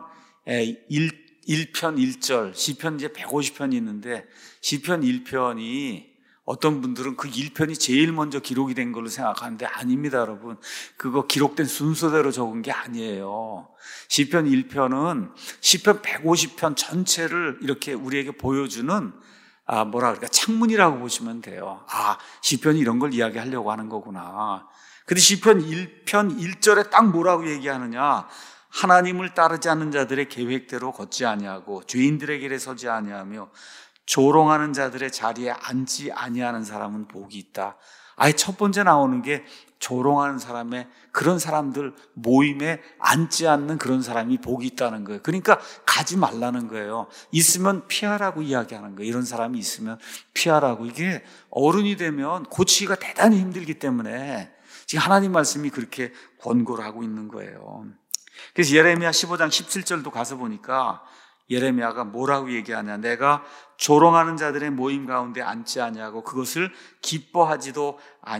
일 편 일 절, 시편 이제 백오십 편이 있는데 시편 일 편이 어떤 분들은 그 일 편이 제일 먼저 기록이 된 걸로 생각하는데 아닙니다, 여러분. 그거 기록된 순서대로 적은 게 아니에요. 시편 일 편은 시편 백오십 편 전체를 이렇게 우리에게 보여주는 아, 뭐라 그럴까, 창문이라고 보시면 돼요. 아, 시편이 이런 걸 이야기하려고 하는 거구나. 근데 시편 일 편 일 절에 딱 뭐라고 얘기하느냐? 하나님을 따르지 않는 자들의 계획대로 걷지 아니하고 죄인들의 길에 서지 아니하며 조롱하는 자들의 자리에 앉지 아니하는 사람은 복이 있다. 아예 첫 번째 나오는 게 조롱하는 사람의 그런 사람들 모임에 앉지 않는 그런 사람이 복이 있다는 거예요. 그러니까 가지 말라는 거예요. 있으면 피하라고 이야기하는 거예요. 이런 사람이 있으면 피하라고. 이게 어른이 되면 고치기가 대단히 힘들기 때문에 지금 하나님 말씀이 그렇게 권고를 하고 있는 거예요. 그래서 예레미야 십오 장 십칠 절도 가서 보니까 예레미야가 뭐라고 얘기하냐? 내가 조롱하는 자들의 모임 가운데 앉지 아니하고 그것을 기뻐하지도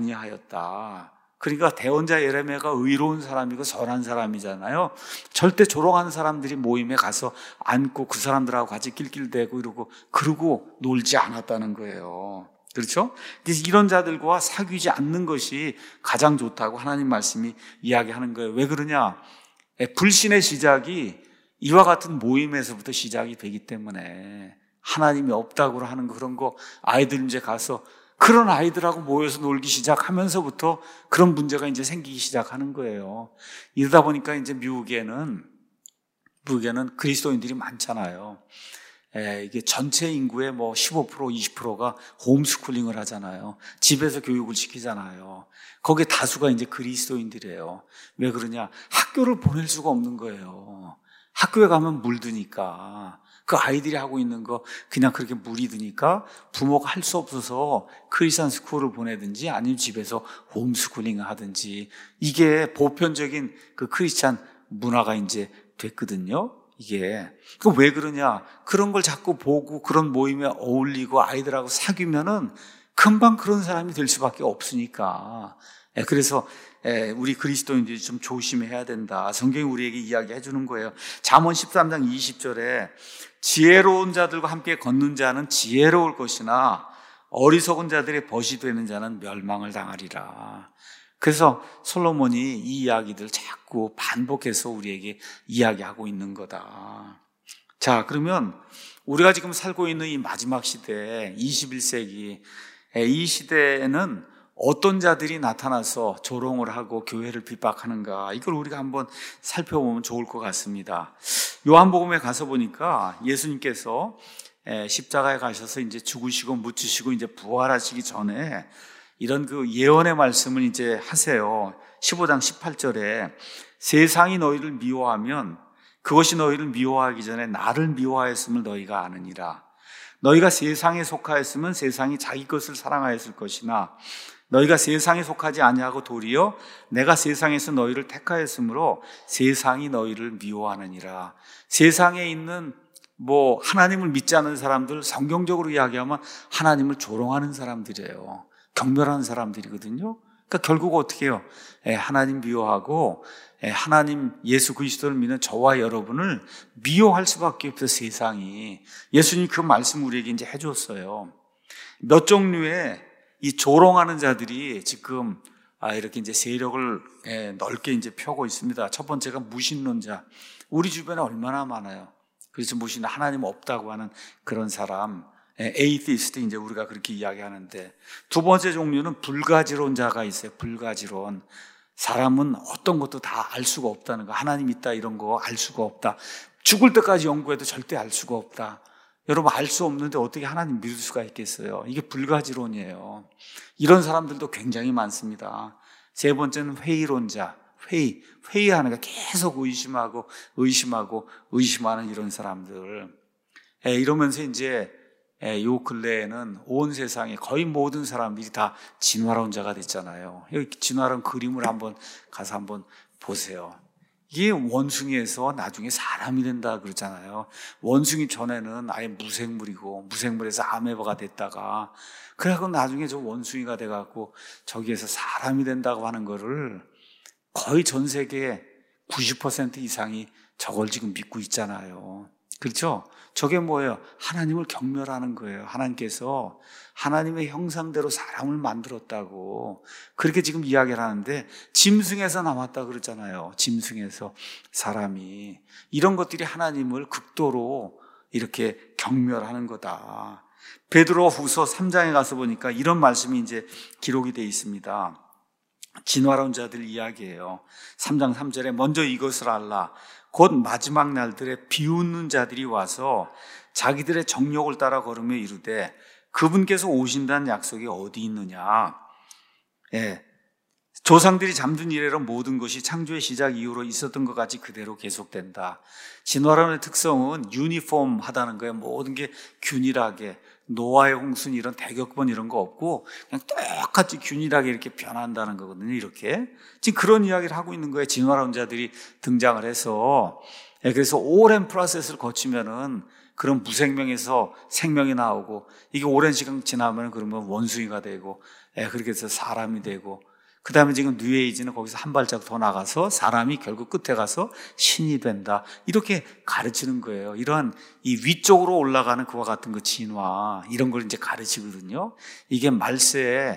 아니하였다. 그러니까 대언자 예레미야가 의로운 사람이고 선한 사람이잖아요. 절대 조롱하는 사람들이 모임에 가서 앉고 그 사람들하고 같이 낄낄대고 이러고 그러고 놀지 않았다는 거예요. 그렇죠? 그래서 이런 자들과 사귀지 않는 것이 가장 좋다고 하나님 말씀이 이야기하는 거예요. 왜 그러냐? 불신의 시작이 이와 같은 모임에서부터 시작이 되기 때문에 하나님이 없다고 하는 그런 거 아이들 이제 가서 그런 아이들하고 모여서 놀기 시작하면서부터 그런 문제가 이제 생기기 시작하는 거예요. 이러다 보니까 이제 미국에는 미국에는 그리스도인들이 많잖아요. 에, 이게 전체 인구의 뭐 십오 퍼센트, 이십 퍼센트가 홈스쿨링을 하잖아요. 집에서 교육을 시키잖아요. 거기에 다수가 이제 그리스도인들이에요. 왜 그러냐? 학교를 보낼 수가 없는 거예요. 학교에 가면 물드니까 그 아이들이 하고 있는 거 그냥 그렇게 물이 드니까 부모가 할 수 없어서 크리스천 스쿨을 보내든지 아니면 집에서 홈스쿨링을 하든지 이게 보편적인 그 크리스천 문화가 이제 됐거든요. 이게 그 왜 그러냐? 그런 걸 자꾸 보고 그런 모임에 어울리고 아이들하고 사귀면은 금방 그런 사람이 될 수밖에 없으니까. 그래서 우리 그리스도인들이 좀 조심해야 된다. 성경이 우리에게 이야기해 주는 거예요. 잠언 십삼 장 이십 절에 지혜로운 자들과 함께 걷는 자는 지혜로울 것이나 어리석은 자들의 벗이 되는 자는 멸망을 당하리라. 그래서 솔로몬이 이 이야기들 자꾸 반복해서 우리에게 이야기하고 있는 거다. 자, 그러면 우리가 지금 살고 있는 이 마지막 시대, 이십일 세기, 이 시대에는 어떤 자들이 나타나서 조롱을 하고 교회를 핍박하는가, 이걸 우리가 한번 살펴보면 좋을 것 같습니다. 요한복음에 가서 보니까 예수님께서 십자가에 가셔서 이제 죽으시고 묻히시고 이제 부활하시기 전에 이런 그 예언의 말씀을 이제 하세요. 십오 장 십팔 절에 세상이 너희를 미워하면 그것이 너희를 미워하기 전에 나를 미워하였음을 너희가 아느니라. 너희가 세상에 속하였으면 세상이 자기 것을 사랑하였을 것이나 너희가 세상에 속하지 아니하고 도리어 내가 세상에서 너희를 택하였으므로 세상이 너희를 미워하느니라. 세상에 있는 뭐 하나님을 믿지 않는 사람들, 성경적으로 이야기하면 하나님을 조롱하는 사람들이에요. 경멸하는 사람들이거든요. 그러니까 결국 어떻게 해요? 예, 하나님 미워하고 예, 하나님 예수 그리스도를 믿는 저와 여러분을 미워할 수밖에 없어요. 세상이. 예수님 그 말씀 우리에게 이제 해줬어요. 몇 종류의 이 조롱하는 자들이 지금 아, 이렇게 이제 세력을 예, 넓게 이제 펴고 있습니다. 첫 번째가 무신론자. 우리 주변에 얼마나 많아요. 그래서 무신 하나님 없다고 하는 그런 사람, 에이티스트 이제 우리가 그렇게 이야기하는데, 두 번째 종류는 불가지론자가 있어요. 불가지론. 사람은 어떤 것도 다 알 수가 없다는 거, 하나님 있다 이런 거 알 수가 없다. 죽을 때까지 연구해도 절대 알 수가 없다. 여러분 알 수 없는데 어떻게 하나님 믿을 수가 있겠어요? 이게 불가지론이에요. 이런 사람들도 굉장히 많습니다. 세 번째는 회의론자. 회의, 회의하는 거 계속 의심하고 의심하고 의심하는 이런 사람들. 에, 이러면서 이제 에, 요 근래에는 온 세상에 거의 모든 사람들이 다 진화론자가 됐잖아요. 여기 진화론 그림을 한번 가서 한번 보세요. 이게 원숭이에서 나중에 사람이 된다 그러잖아요. 원숭이 전에는 아예 무생물이고 무생물에서 아메바가 됐다가 그래갖고 나중에 저 원숭이가 돼갖고 저기에서 사람이 된다고 하는 거를 거의 전 세계 구십 퍼센트 이상이 저걸 지금 믿고 있잖아요. 그렇죠? 저게 뭐예요? 하나님을 경멸하는 거예요. 하나님께서 하나님의 형상대로 사람을 만들었다고 그렇게 지금 이야기를 하는데, 짐승에서 남았다 그러잖아요. 짐승에서 사람이. 이런 것들이 하나님을 극도로 이렇게 경멸하는 거다. 베드로 후서 삼 장에 가서 보니까 이런 말씀이 이제 기록이 되어 있습니다. 진화론자들 이야기예요. 삼 장 삼 절에 먼저 이것을 알라. 곧 마지막 날들에 비웃는 자들이 와서 자기들의 정욕을 따라 걸으며 이르되 그분께서 오신다는 약속이 어디 있느냐. 예. 조상들이 잠든 이래로 모든 것이 창조의 시작 이후로 있었던 것 같이 그대로 계속된다. 진화론의 특성은 유니폼하다는 거예요. 모든 게 균일하게. 노아의 홍수는 이런 대격번 이런 거 없고 그냥 똑같이 균일하게 이렇게 변한다는 거거든요. 이렇게 지금 그런 이야기를 하고 있는 거예요. 진화론자들이 등장을 해서. 그래서 오랜 프로세스를 거치면은 그런 무생명에서 생명이 나오고, 이게 오랜 시간 지나면 그러면 원숭이가 되고, 그렇게 해서 사람이 되고, 그 다음에 지금 뉴에이지는 거기서 한 발짝 더 나가서 사람이 결국 끝에 가서 신이 된다. 이렇게 가르치는 거예요. 이러한 이 위쪽으로 올라가는 그와 같은 그 진화, 이런 걸 이제 가르치거든요. 이게 말세에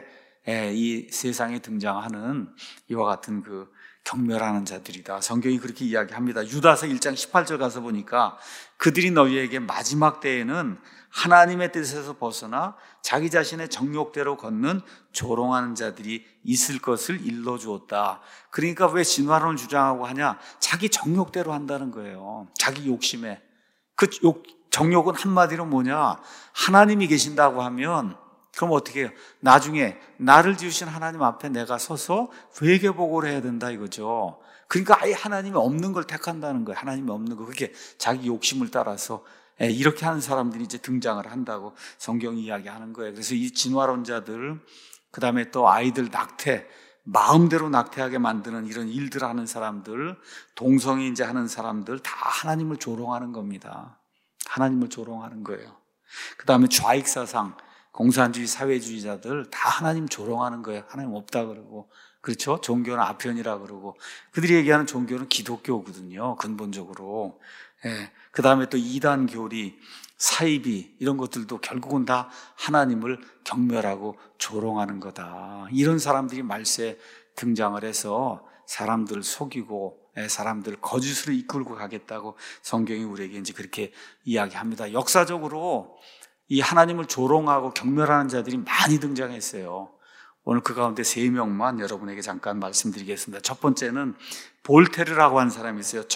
이 세상에 등장하는 이와 같은 그 경멸하는 자들이다. 성경이 그렇게 이야기합니다. 유다서 일 장 십팔 절 가서 보니까 그들이 너희에게 마지막 때에는 하나님의 뜻에서 벗어나 자기 자신의 정욕대로 걷는 조롱하는 자들이 있을 것을 일러주었다. 그러니까 왜 진화론을 주장하고 하냐? 자기 정욕대로 한다는 거예요. 자기 욕심에. 그 욕, 정욕은 한마디로 뭐냐? 하나님이 계신다고 하면 그럼 어떻게 해요? 나중에 나를 지으신 하나님 앞에 내가 서서 회개보고를 해야 된다 이거죠. 그러니까 아예 하나님이 없는 걸 택한다는 거예요. 하나님이 없는 거. 그렇게 자기 욕심을 따라서 이렇게 하는 사람들이 이제 등장을 한다고 성경이 이야기하는 거예요. 그래서 이 진화론자들, 그 다음에 또 아이들 낙태, 마음대로 낙태하게 만드는 이런 일들 하는 사람들, 동성애 이제 하는 사람들 다 하나님을 조롱하는 겁니다. 하나님을 조롱하는 거예요. 그 다음에 좌익사상, 공산주의 사회주의자들 다 하나님 조롱하는 거예요. 하나님 없다 그러고. 그렇죠? 종교는 아편이라 그러고. 그들이 얘기하는 종교는 기독교거든요. 근본적으로. 예. 그 다음에 또 이단 교리, 사이비 이런 것들도 결국은 다 하나님을 경멸하고 조롱하는 거다. 이런 사람들이 말세에 등장을 해서 사람들 속이고 사람들 거짓으로 이끌고 가겠다고 성경이 우리에게 이제 그렇게 이야기합니다. 역사적으로 이 하나님을 조롱하고 경멸하는 자들이 많이 등장했어요. 오늘 그 가운데 세 명만 여러분에게 잠깐 말씀드리겠습니다. 첫 번째는 볼테르라고 하는 사람이 있어요.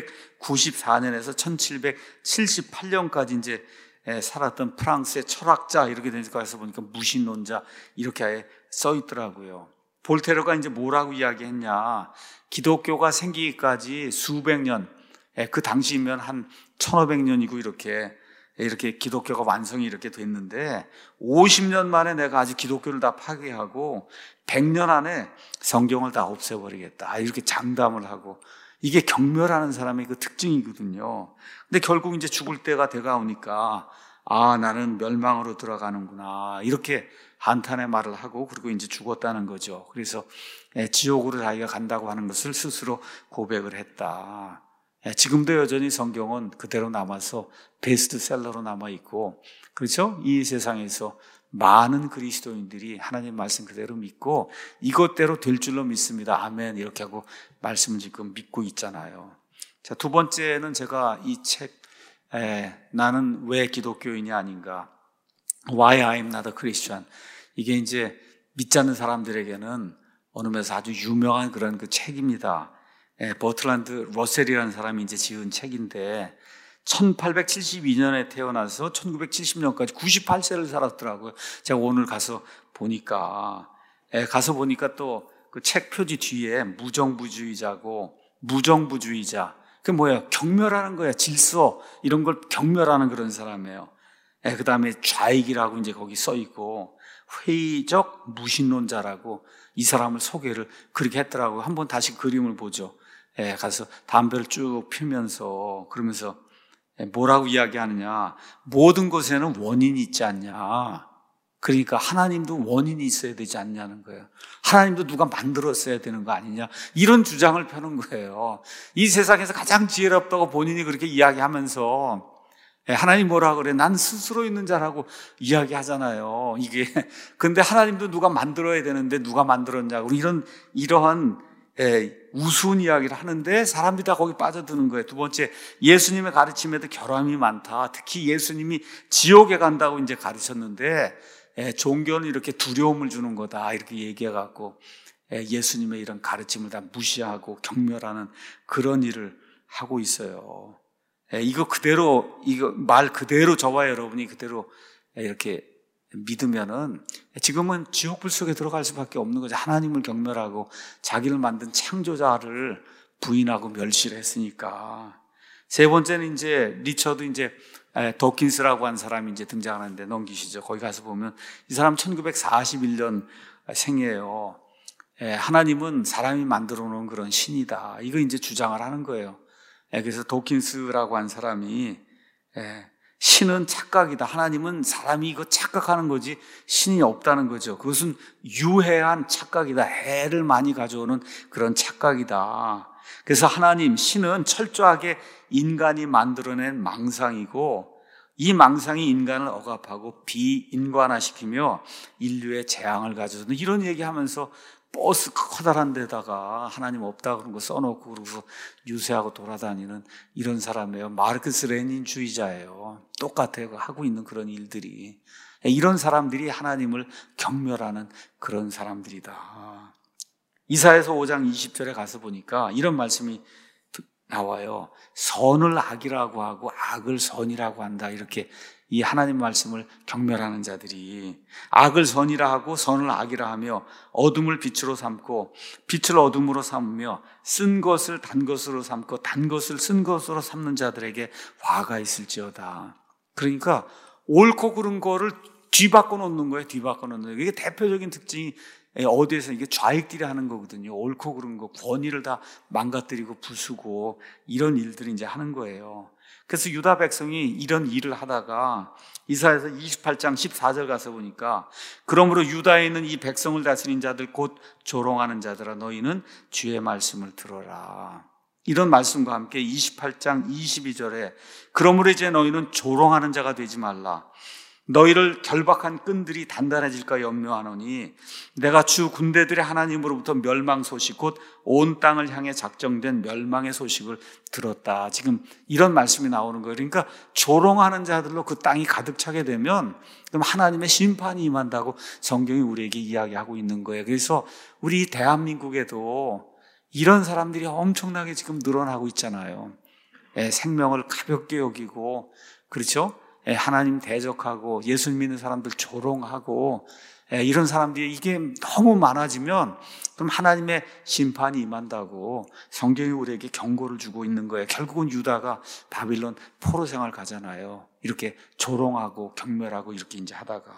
천육백구십사 년에서 천칠백칠십팔 년까지 이제 살았던 프랑스의 철학자, 이렇게 되니까 해서 보니까 무신론자 이렇게 아예 써 있더라고요. 볼테르가 이제 뭐라고 이야기했냐? 기독교가 생기기까지 수백 년, 그 당시면 한 천오백 년이고 이렇게 이렇게 기독교가 완성이 이렇게 됐는데 오십 년 만에 내가 아직 기독교를 다 파괴하고 백 년 안에 성경을 다 없애버리겠다, 이렇게 장담을 하고, 이게 경멸하는 사람의 그 특징이거든요. 근데 결국 이제 죽을 때가 돼가오니까 아, 나는 멸망으로 들어가는구나, 이렇게 한탄의 말을 하고, 그리고 이제 죽었다는 거죠. 그래서 지옥으로 자기가 간다고 하는 것을 스스로 고백을 했다. 지금도 여전히 성경은 그대로 남아서 베스트셀러로 남아있고, 그렇죠? 이 세상에서 많은 그리스도인들이 하나님 말씀 그대로 믿고 이것대로 될 줄로 믿습니다, 아멘, 이렇게 하고 말씀을 지금 믿고 있잖아요. 자, 두 번째는 제가 이 책, 에, 나는 왜 기독교인이 아닌가, Why I'm not a Christian, 이게 이제 믿지 않는 사람들에게는 어느 면에서 아주 유명한 그런 그 책입니다. 예, 버트란드 러셀이라는 사람이 이제 지은 책인데, 천팔백칠십이 년에 태어나서 천구백칠십 년까지 구십팔 세를 살았더라고요. 제가 오늘 가서 보니까, 예, 가서 보니까 또 그 책 표지 뒤에 무정부주의자고, 무정부주의자, 그게 뭐예요? 경멸하는 거야. 질서, 이런 걸 경멸하는 그런 사람이에요. 예, 그 다음에 좌익이라고 이제 거기 써 있고, 회의적 무신론자라고 이 사람을 소개를 그렇게 했더라고요. 한번 다시 그림을 보죠. 예, 가서 담배를 쭉 피면서, 그러면서 뭐라고 이야기하느냐, 모든 것에는 원인이 있지 않냐. 그러니까 하나님도 원인이 있어야 되지 않냐는 거예요. 하나님도 누가 만들었어야 되는 거 아니냐, 이런 주장을 펴는 거예요. 이 세상에서 가장 지혜롭다고 본인이 그렇게 이야기하면서, 하나님 뭐라 그래? 난 스스로 있는 자라고 이야기하잖아요. 이게 근데 하나님도 누가 만들어야 되는데 누가 만들었냐고, 이런 이러한 예, 우스운 이야기를 하는데 사람들이 다 거기 빠져드는 거예요. 두 번째, 예수님의 가르침에도 결함이 많다. 특히 예수님이 지옥에 간다고 이제 가르쳤는데, 예, 종교는 이렇게 두려움을 주는 거다, 이렇게 얘기해갖고 예, 예수님의 이런 가르침을 다 무시하고 경멸하는 그런 일을 하고 있어요. 예, 이거 그대로, 이거 말 그대로 저와 여러분이 그대로 이렇게 믿으면은 지금은 지옥불 속에 들어갈 수밖에 없는 거죠. 하나님을 경멸하고 자기를 만든 창조자를 부인하고 멸시를 했으니까. 세 번째는 이제 리처드 이제 도킨스라고 한 사람이 이제 등장하는데, 넘기시죠. 거기 가서 보면 이 사람 천구백사십일 년 생이에요. 하나님은 사람이 만들어 놓은 그런 신이다, 이거 이제 주장을 하는 거예요. 그래서 도킨스라고 한 사람이 신은 착각이다, 하나님은 사람이 이거 착각하는 거지 신이 없다는 거죠. 그것은 유해한 착각이다, 해를 많이 가져오는 그런 착각이다. 그래서 하나님, 신은 철저하게 인간이 만들어낸 망상이고, 이 망상이 인간을 억압하고 비인간화시키며 인류의 재앙을 가져오는, 이런 얘기하면서 버스 커다란 데다가 하나님 없다 그런 거 써놓고 그러고서 유세하고 돌아다니는 이런 사람이에요. 마르크스 레닌주의자예요. 똑같아요. 하고 있는 그런 일들이. 이런 사람들이 하나님을 경멸하는 그런 사람들이다. 이사야서 오 장 이십 절에 가서 보니까 이런 말씀이 나와요. 선을 악이라고 하고 악을 선이라고 한다, 이렇게 이 하나님 말씀을 경멸하는 자들이 악을 선이라 하고 선을 악이라 하며 어둠을 빛으로 삼고 빛을 어둠으로 삼으며 쓴 것을 단 것으로 삼고 단 것을 쓴 것으로 삼는 자들에게 화가 있을지어다. 그러니까 옳고 그른 거를 뒤바꿔 놓는 거예요. 뒤바꿔 놓는 거예요. 이게 대표적인 특징이 어디에서 이게 좌익들이 하는 거거든요. 옳고 그른 거, 권위를 다 망가뜨리고 부수고 이런 일들을 이제 하는 거예요. 그래서 유다 백성이 이런 일을 하다가 이사야서 이십팔 장 십사 절 가서 보니까, 그러므로 유다에 있는 이 백성을 다스린 자들 곧 조롱하는 자들아, 너희는 주의 말씀을 들어라. 이런 말씀과 함께 이십팔 장 이십이 절에 그러므로 이제 너희는 조롱하는 자가 되지 말라. 너희를 결박한 끈들이 단단해질까 염려하노니 내가 주 군대들의 하나님으로부터 멸망 소식 곧 온 땅을 향해 작정된 멸망의 소식을 들었다. 지금 이런 말씀이 나오는 거예요. 그러니까 조롱하는 자들로 그 땅이 가득 차게 되면 그럼 하나님의 심판이 임한다고 성경이 우리에게 이야기하고 있는 거예요. 그래서 우리 대한민국에도 이런 사람들이 엄청나게 지금 늘어나고 있잖아요. 예, 생명을 가볍게 여기고, 그렇죠? 예, 하나님 대적하고 예수 믿는 사람들 조롱하고, 예, 이런 사람들이 이게 너무 많아지면 그럼 하나님의 심판이 임한다고 성경이 우리에게 경고를 주고 있는 거예요. 결국은 유다가 바빌론 포로 생활 가잖아요. 이렇게 조롱하고 경멸하고 이렇게 이제 하다가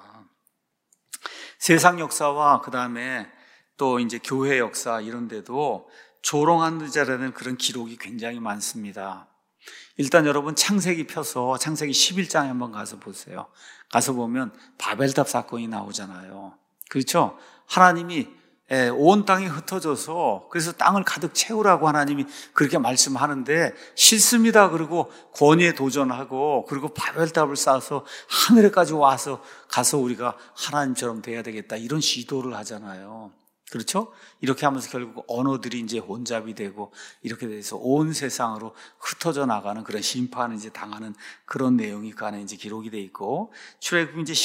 세상 역사와 그 다음에 또 이제 교회 역사 이런 데도 조롱하는 자라는 그런 기록이 굉장히 많습니다. 일단 여러분 창세기 펴서 창세기 십일 장에 한번 가서 보세요. 가서 보면 바벨탑 사건이 나오잖아요. 그렇죠? 하나님이 온 땅이 흩어져서 그래서 땅을 가득 채우라고 하나님이 그렇게 말씀하는데 싫습니다. 그리고 권위에 도전하고 그리고 바벨탑을 쌓아서 하늘에까지 와서 가서 우리가 하나님처럼 돼야 되겠다 이런 시도를 하잖아요. 그렇죠? 이렇게 하면서 결국 언어들이 이제 혼잡이 되고 이렇게 돼서 온 세상으로 흩어져 나가는 그런 심판을 이제 당하는 그런 내용이 그 안에 이제 기록이 돼 있고 출애굽 이제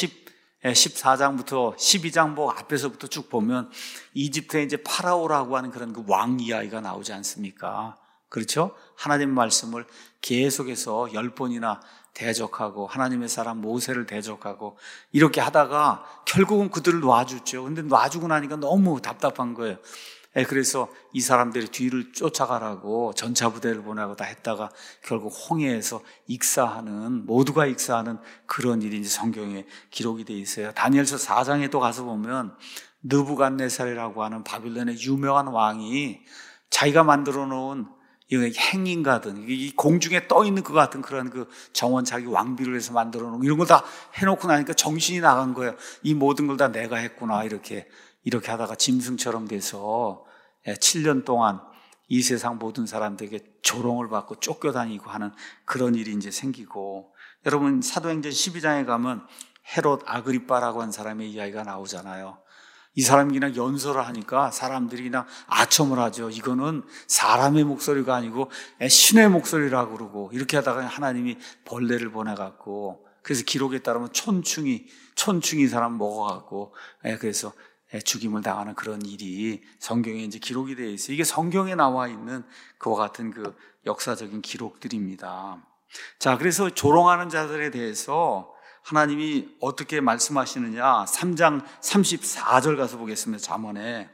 십사 장부터 십이 장 뭐 앞에서부터 쭉 보면 이집트에 이제 파라오라고 하는 그런 그 왕 이야기가 나오지 않습니까? 그렇죠? 하나님 말씀을 계속해서 열 번이나 대적하고 하나님의 사람 모세를 대적하고 이렇게 하다가 결국은 그들을 놔주죠. 근데 놔주고 나니까 너무 답답한 거예요. 그래서 이 사람들이 뒤를 쫓아가라고 전차부대를 보내고 다 했다가 결국 홍해에서 익사하는, 모두가 익사하는 그런 일이 이제 성경에 기록이 돼 있어요. 다니엘서 사 장에 또 가서 보면 느부갓네살이라고 하는 바빌론의 유명한 왕이 자기가 만들어 놓은 행인가든 이 공중에 떠 있는 것 같은 그런 그 정원 자기 왕비를 해서 만들어 놓은 이런 걸 다 해놓고 나니까 정신이 나간 거예요. 이 모든 걸 다 내가 했구나 이렇게 이렇게 하다가 짐승처럼 돼서 칠 년 동안 이 세상 모든 사람들에게 조롱을 받고 쫓겨다니고 하는 그런 일이 이제 생기고 여러분 사도행전 십이 장에 가면 헤롯 아그리빠라고 하는 사람의 이야기가 나오잖아요. 이 사람이 그냥 연설을 하니까 사람들이 그냥 아첨을 하죠. 이거는 사람의 목소리가 아니고 신의 목소리라고 그러고 이렇게 하다가 하나님이 벌레를 보내갖고 그래서 기록에 따르면 촌충이 촌충이 사람 먹어갖고 그래서 죽임을 당하는 그런 일이 성경에 이제 기록이 되어 있어요. 이게 성경에 나와 있는 그와 같은 그 역사적인 기록들입니다. 자, 그래서 조롱하는 자들에 대해서 하나님이 어떻게 말씀하시느냐 삼 장 삼십사 절 가서 보겠습니다. 잠언에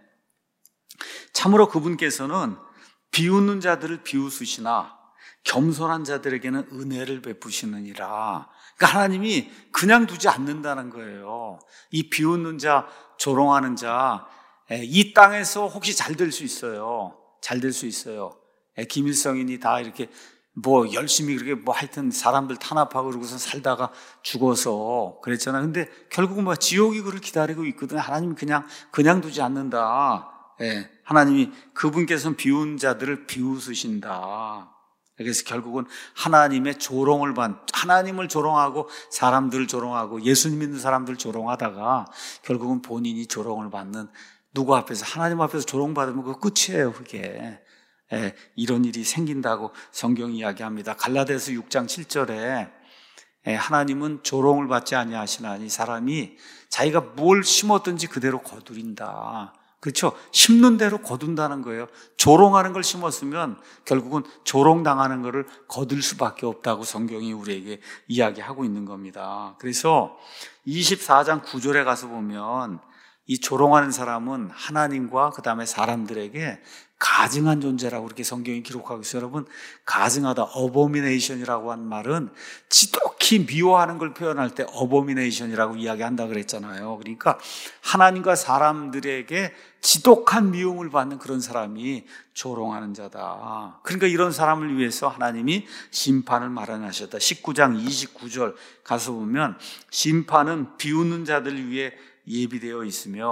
참으로 그분께서는 비웃는 자들을 비웃으시나 겸손한 자들에게는 은혜를 베푸시느니라. 그러니까 하나님이 그냥 두지 않는다는 거예요. 이 비웃는 자, 조롱하는 자, 이 땅에서 혹시 잘 될 수 있어요. 잘 될 수 있어요. 김일성인이 다 이렇게 뭐 열심히 그렇게 뭐 하여튼 사람들 탄압하고 그러고서 살다가 죽어서 그랬잖아. 근데 결국은 뭐 지옥이 그를 기다리고 있거든. 하나님이 그냥 그냥 두지 않는다. 예, 하나님이 그분께서는 비운 자들을 비웃으신다. 그래서 결국은 하나님의 조롱을 받, 하나님을 조롱하고 사람들을 조롱하고 예수 믿는 사람들 조롱하다가 결국은 본인이 조롱을 받는 누구 앞에서 하나님 앞에서 조롱받으면 그거 끝이에요. 그게. 예, 이런 일이 생긴다고 성경이 이야기합니다. 갈라디아서 육 장 칠 절에 예, 하나님은 조롱을 받지 아니하시나니 사람이 자기가 뭘 심었든지 그대로 거두린다. 그렇죠? 심는 대로 거둔다는 거예요. 조롱하는 걸 심었으면 결국은 조롱당하는 것을 거둘 수밖에 없다고 성경이 우리에게 이야기하고 있는 겁니다. 그래서 이십사 장 구 절에 가서 보면 이 조롱하는 사람은 하나님과 그 다음에 사람들에게 가증한 존재라고 그렇게 성경이 기록하고 있어요. 여러분, 가증하다, abomination이라고 한 말은 지독히 미워하는 걸 표현할 때 abomination이라고 이야기한다 그랬잖아요. 그러니까 하나님과 사람들에게 지독한 미움을 받는 그런 사람이 조롱하는 자다. 그러니까 이런 사람을 위해서 하나님이 심판을 마련하셨다. 십구 장 이십구 절 가서 보면 심판은 비웃는 자들을 위해 예비되어 있으며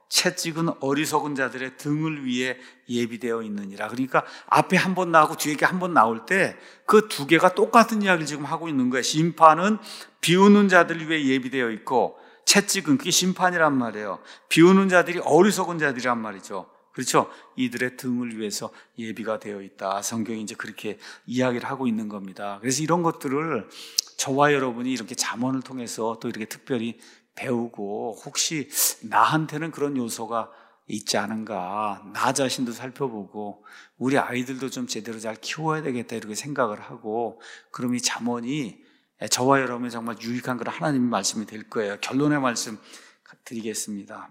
채찍은 어리석은 자들의 등을 위해 예비되어 있느니라. 그러니까 앞에 한 번 나오고 뒤에 한 번 나올 때 그 두 개가 똑같은 이야기를 지금 하고 있는 거예요. 심판은 비웃는 자들을 위해 예비되어 있고 채찍은 그게 심판이란 말이에요. 비웃는 자들이 어리석은 자들이란 말이죠. 그렇죠? 이들의 등을 위해서 예비가 되어 있다. 성경이 이제 그렇게 이야기를 하고 있는 겁니다. 그래서 이런 것들을 저와 여러분이 이렇게 잠언을 통해서 또 이렇게 특별히 배우고 혹시 나한테는 그런 요소가 있지 않은가, 나 자신도 살펴보고 우리 아이들도 좀 제대로 잘 키워야 되겠다 이렇게 생각을 하고, 그럼 이 잠언이 저와 여러분이 정말 유익한 그런 하나님의 말씀이 될 거예요. 결론의 말씀 드리겠습니다.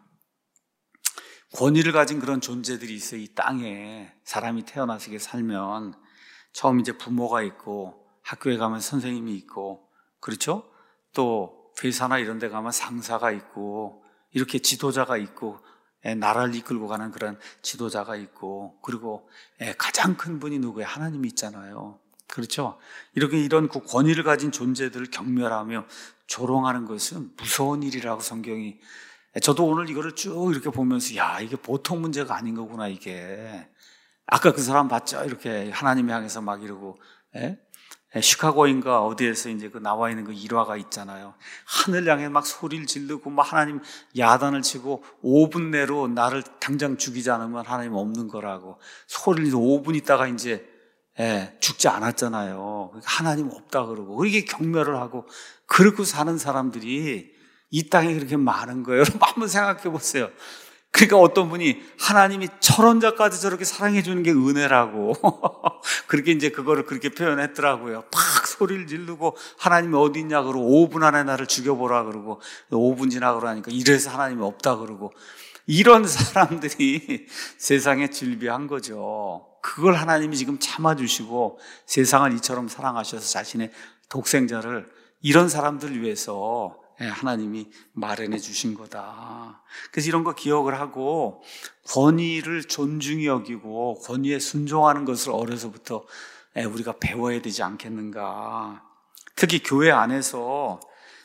권위를 가진 그런 존재들이 있어요. 이 땅에 사람이 태어나서 이렇게 살면 처음 이제 부모가 있고, 학교에 가면 선생님이 있고, 그렇죠? 또 회사나 이런 데 가면 상사가 있고, 이렇게 지도자가 있고, 나라를 이끌고 가는 그런 지도자가 있고, 그리고 가장 큰 분이 누구예요? 하나님이 있잖아요. 그렇죠? 이렇게 이런 그 권위를 가진 존재들을 경멸하며 조롱하는 것은 무서운 일이라고 성경이, 저도 오늘 이거를 쭉 이렇게 보면서 야, 이게 보통 문제가 아닌 거구나. 이게 아까 그 사람 봤죠? 이렇게 하나님 향해서 막 이러고, 예? 시카고인가 어디에서 이제 그 나와 있는 그 일화가 있잖아요. 하늘 향해 막 소리를 지르고 막 하나님 야단을 치고 오 분 내로 나를 당장 죽이지 않으면 하나님 없는 거라고 소리를 오 분 있다가 이제 예, 죽지 않았잖아요. 그러니까 하나님 없다 그러고 이게 경멸을 하고 그러고 사는 사람들이 이 땅에 그렇게 많은 거예요. 여러분 한번 생각해 보세요. 그러니까 어떤 분이 하나님이 철원자까지 저렇게 사랑해 주는 게 은혜라고 그렇게 이제 그거를 그렇게 표현했더라고요. 팍 소리를 지르고 하나님이 어디 있냐 그러고 오 분 안에 나를 죽여보라 그러고 오 분 지나고 하니까 이래서 하나님이 없다 그러고, 이런 사람들이 세상에 질비한 거죠. 그걸 하나님이 지금 참아주시고 세상을 이처럼 사랑하셔서 자신의 독생자를 이런 사람들을 위해서 하나님이 마련해 주신 거다. 그래서 이런 거 기억을 하고 권위를 존중히 여기고 권위에 순종하는 것을 어려서부터 우리가 배워야 되지 않겠는가. 특히 교회 안에서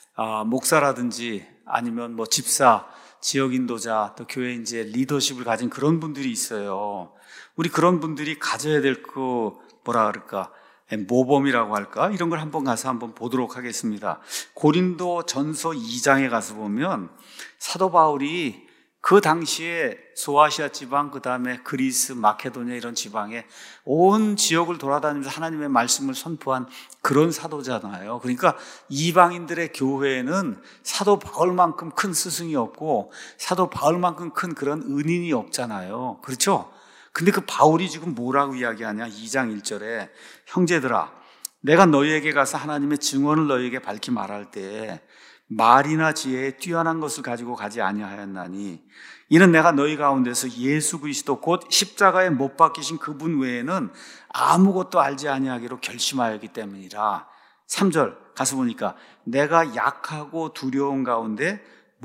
목사라든지 아니면 뭐 집사, 지역 인도자, 또 교회 이제 리더십을 가진 그런 분들이 있어요. 우리 그런 분들이 가져야 될 그 뭐라 그럴까, 모범이라고 할까? 이런 걸 한번 가서 한번 보도록 하겠습니다. 고린도 전서 이 장에 가서 보면 사도 바울이 그 당시에 소아시아 지방, 그 다음에 그리스, 마케도니아 이런 지방에 온 지역을 돌아다니면서 하나님의 말씀을 선포한 그런 사도잖아요. 그러니까 이방인들의 교회에는 사도 바울만큼 큰 스승이 없고 사도 바울만큼 큰 그런 은인이 없잖아요. 그렇죠? 근데 그 바울이 지금 뭐라고 이야기하냐? 이 장 일 절에 형제들아, 내가 너희에게 가서 하나님의 증언을 너희에게 밝히 말할 때 말이나 지혜에 뛰어난 것을 가지고 가지 아니하였나니 이는 내가 너희 가운데서 예수 그리스도 곧 십자가에 못 박히신 그분 외에는 아무것도 알지 아니하기로 결심하였기 때문이라. 삼 절 가서 보니까 내가 약하고 두려운 가운데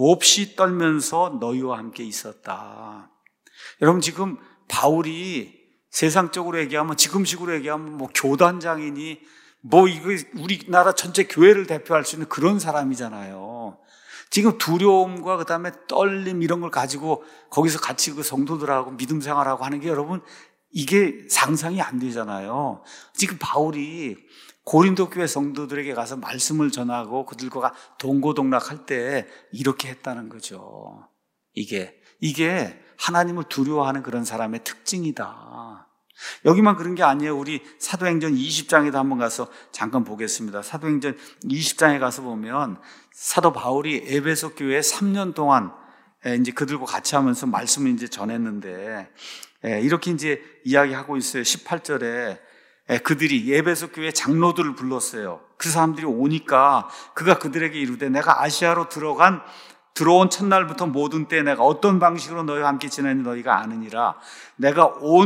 몹시 떨면서 너희와 함께 있었다. 여러분 지금 바울이 세상적으로 얘기하면, 지금식으로 얘기하면 뭐 교단장이니 뭐 이거 우리나라 전체 교회를 대표할 수 있는 그런 사람이잖아요. 지금 두려움과 그다음에 떨림 이런 걸 가지고 거기서 같이 그 성도들하고 믿음 생활하고 하는 게 여러분 이게 상상이 안 되잖아요. 지금 바울이 고린도 교회 성도들에게 가서 말씀을 전하고 그들과 동고동락할 때 이렇게 했다는 거죠. 이게 이게 하나님을 두려워하는 그런 사람의 특징이다. 여기만 그런 게 아니에요. 우리 사도행전 이십 장에도 한번 가서 잠깐 보겠습니다. 사도행전 이십 장에 가서 보면 사도 바울이 에베소 교회에 삼 년 동안 이제 그들과 같이 하면서 말씀을 이제 전했는데 이렇게 이제 이야기하고 있어요. 십팔 절에 그들이 에베소 교회 장로들을 불렀어요. 그 사람들이 오니까 그가 그들에게 이르되 내가 아시아로 들어간 들어온 첫날부터 모든 때 내가 어떤 방식으로 너희와 함께 지내는 너희가 아느니라. 내가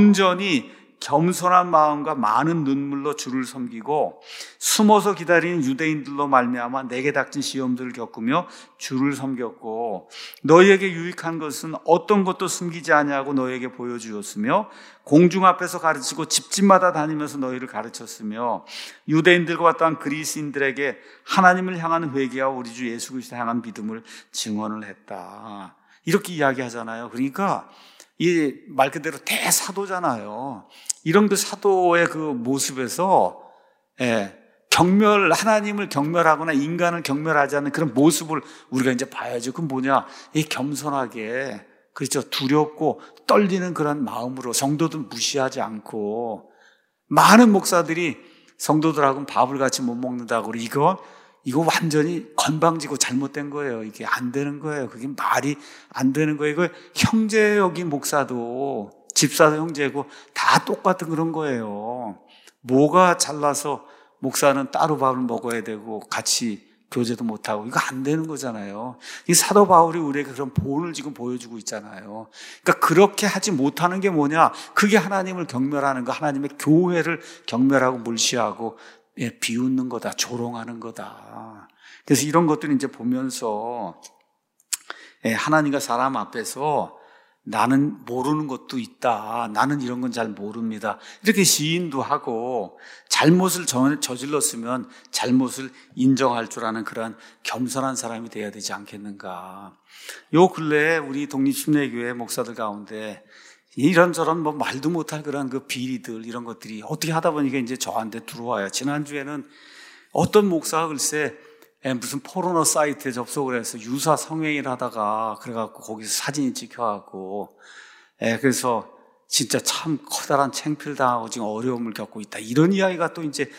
온전히 겸손한 마음과 많은 눈물로 주를 섬기고 숨어서 기다리는 유대인들로 말미암아 내게 닥친 시험들을 겪으며 주를 섬겼고 너희에게 유익한 것은 어떤 것도 숨기지 아니하고 너희에게 보여주었으며 공중 앞에서 가르치고 집집마다 다니면서 너희를 가르쳤으며 유대인들과 또한 그리스인들에게 하나님을 향한 회개와 우리 주 예수 그리스도 향한 믿음을 증언을 했다. 이렇게 이야기하잖아요. 그러니까 이 말 그대로 대사도잖아요. 이런 그 사도의 그 모습에서 예, 경멸, 하나님을 경멸하거나 인간을 경멸하지 않는 그런 모습을 우리가 이제 봐야죠. 그건 뭐냐? 이 겸손하게, 그렇죠. 두렵고 떨리는 그런 마음으로 성도들 무시하지 않고, 많은 목사들이 성도들하고는 밥을 같이 못 먹는다고 그러고, 이거, 이거 완전히 건방지고 잘못된 거예요. 이게 안 되는 거예요. 그게 말이 안 되는 거예요. 이거 형제 여긴 목사도, 집사도 형제고 다 똑같은 그런 거예요. 뭐가 잘나서 목사는 따로 밥을 먹어야 되고 같이 교제도 못하고, 이거 안 되는 거잖아요. 이 사도 바울이 우리에게 그런 본을 지금 보여주고 있잖아요. 그러니까 그렇게 하지 못하는 게 뭐냐? 그게 하나님을 경멸하는 거, 하나님의 교회를 경멸하고 물시하고 예, 비웃는 거다, 조롱하는 거다. 그래서 이런 것들을 이제 보면서 예, 하나님과 사람 앞에서 나는 모르는 것도 있다. 나는 이런 건 잘 모릅니다. 이렇게 시인도 하고, 잘못을 저질렀으면 잘못을 인정할 줄 아는 그러한 겸손한 사람이 되어야 되지 않겠는가. 요 근래에 우리 독립심리교회 목사들 가운데 이런저런 뭐 말도 못할 그런 그 비리들, 이런 것들이 어떻게 하다 보니까 이제 저한테 들어와요. 지난주에는 어떤 목사가 글쎄 무슨 포르노 사이트에 접속을 해서 유사 성행위를 하다가 그래갖고 거기서 사진이 찍혀갖고, 예, 그래서 진짜 참 커다란 창피를 당하고 지금 어려움을 겪고 있다, 이런 이야기가 또 이제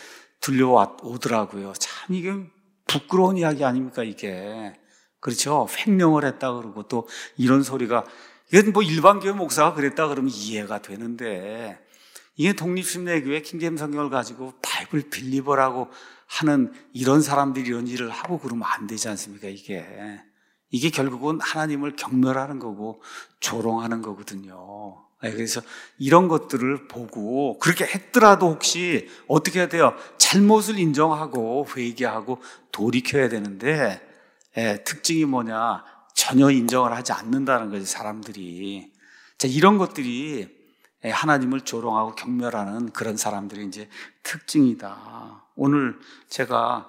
들려오더라고요. 참 이게 부끄러운 이야기 아닙니까 이게. 그렇죠. 횡령을 했다 그러고 또 이런 소리가, 이건 뭐 일반 교회 목사가 그랬다 그러면 이해가 되는데, 이게 독립심리교회 킹제임 성경을 가지고 바이블 빌리버라고 하는 이런 사람들이 이런 일을 하고 그러면 안 되지 않습니까? 이게 이게 결국은 하나님을 경멸하는 거고 조롱하는 거거든요. 그래서 이런 것들을 보고, 그렇게 했더라도 혹시 어떻게 해야 돼요? 잘못을 인정하고 회개하고 돌이켜야 되는데, 예, 특징이 뭐냐? 전혀 인정을 하지 않는다는 거지, 사람들이. 자, 이런 것들이 하나님을 조롱하고 경멸하는 그런 사람들이 이제 특징이다. 오늘 제가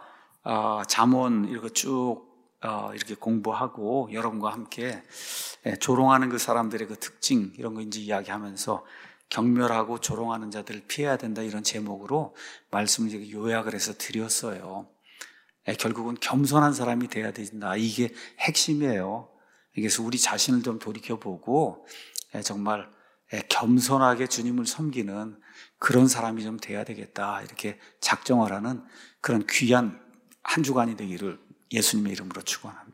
잠언 이렇게 쭉 이렇게 공부하고 여러분과 함께 조롱하는 그 사람들의 그 특징, 이런 거 이제 이야기하면서 경멸하고 조롱하는 자들을 피해야 된다, 이런 제목으로 말씀을 이제 요약을 해서 드렸어요. 결국은 겸손한 사람이 돼야 된다. 이게 핵심이에요. 그래서 우리 자신을 좀 돌이켜보고 정말 겸손하게 주님을 섬기는 그런 사람이 좀 돼야 되겠다, 이렇게 작정을 하는 그런 귀한 한 주간이 되기를 예수님의 이름으로 축원합니다.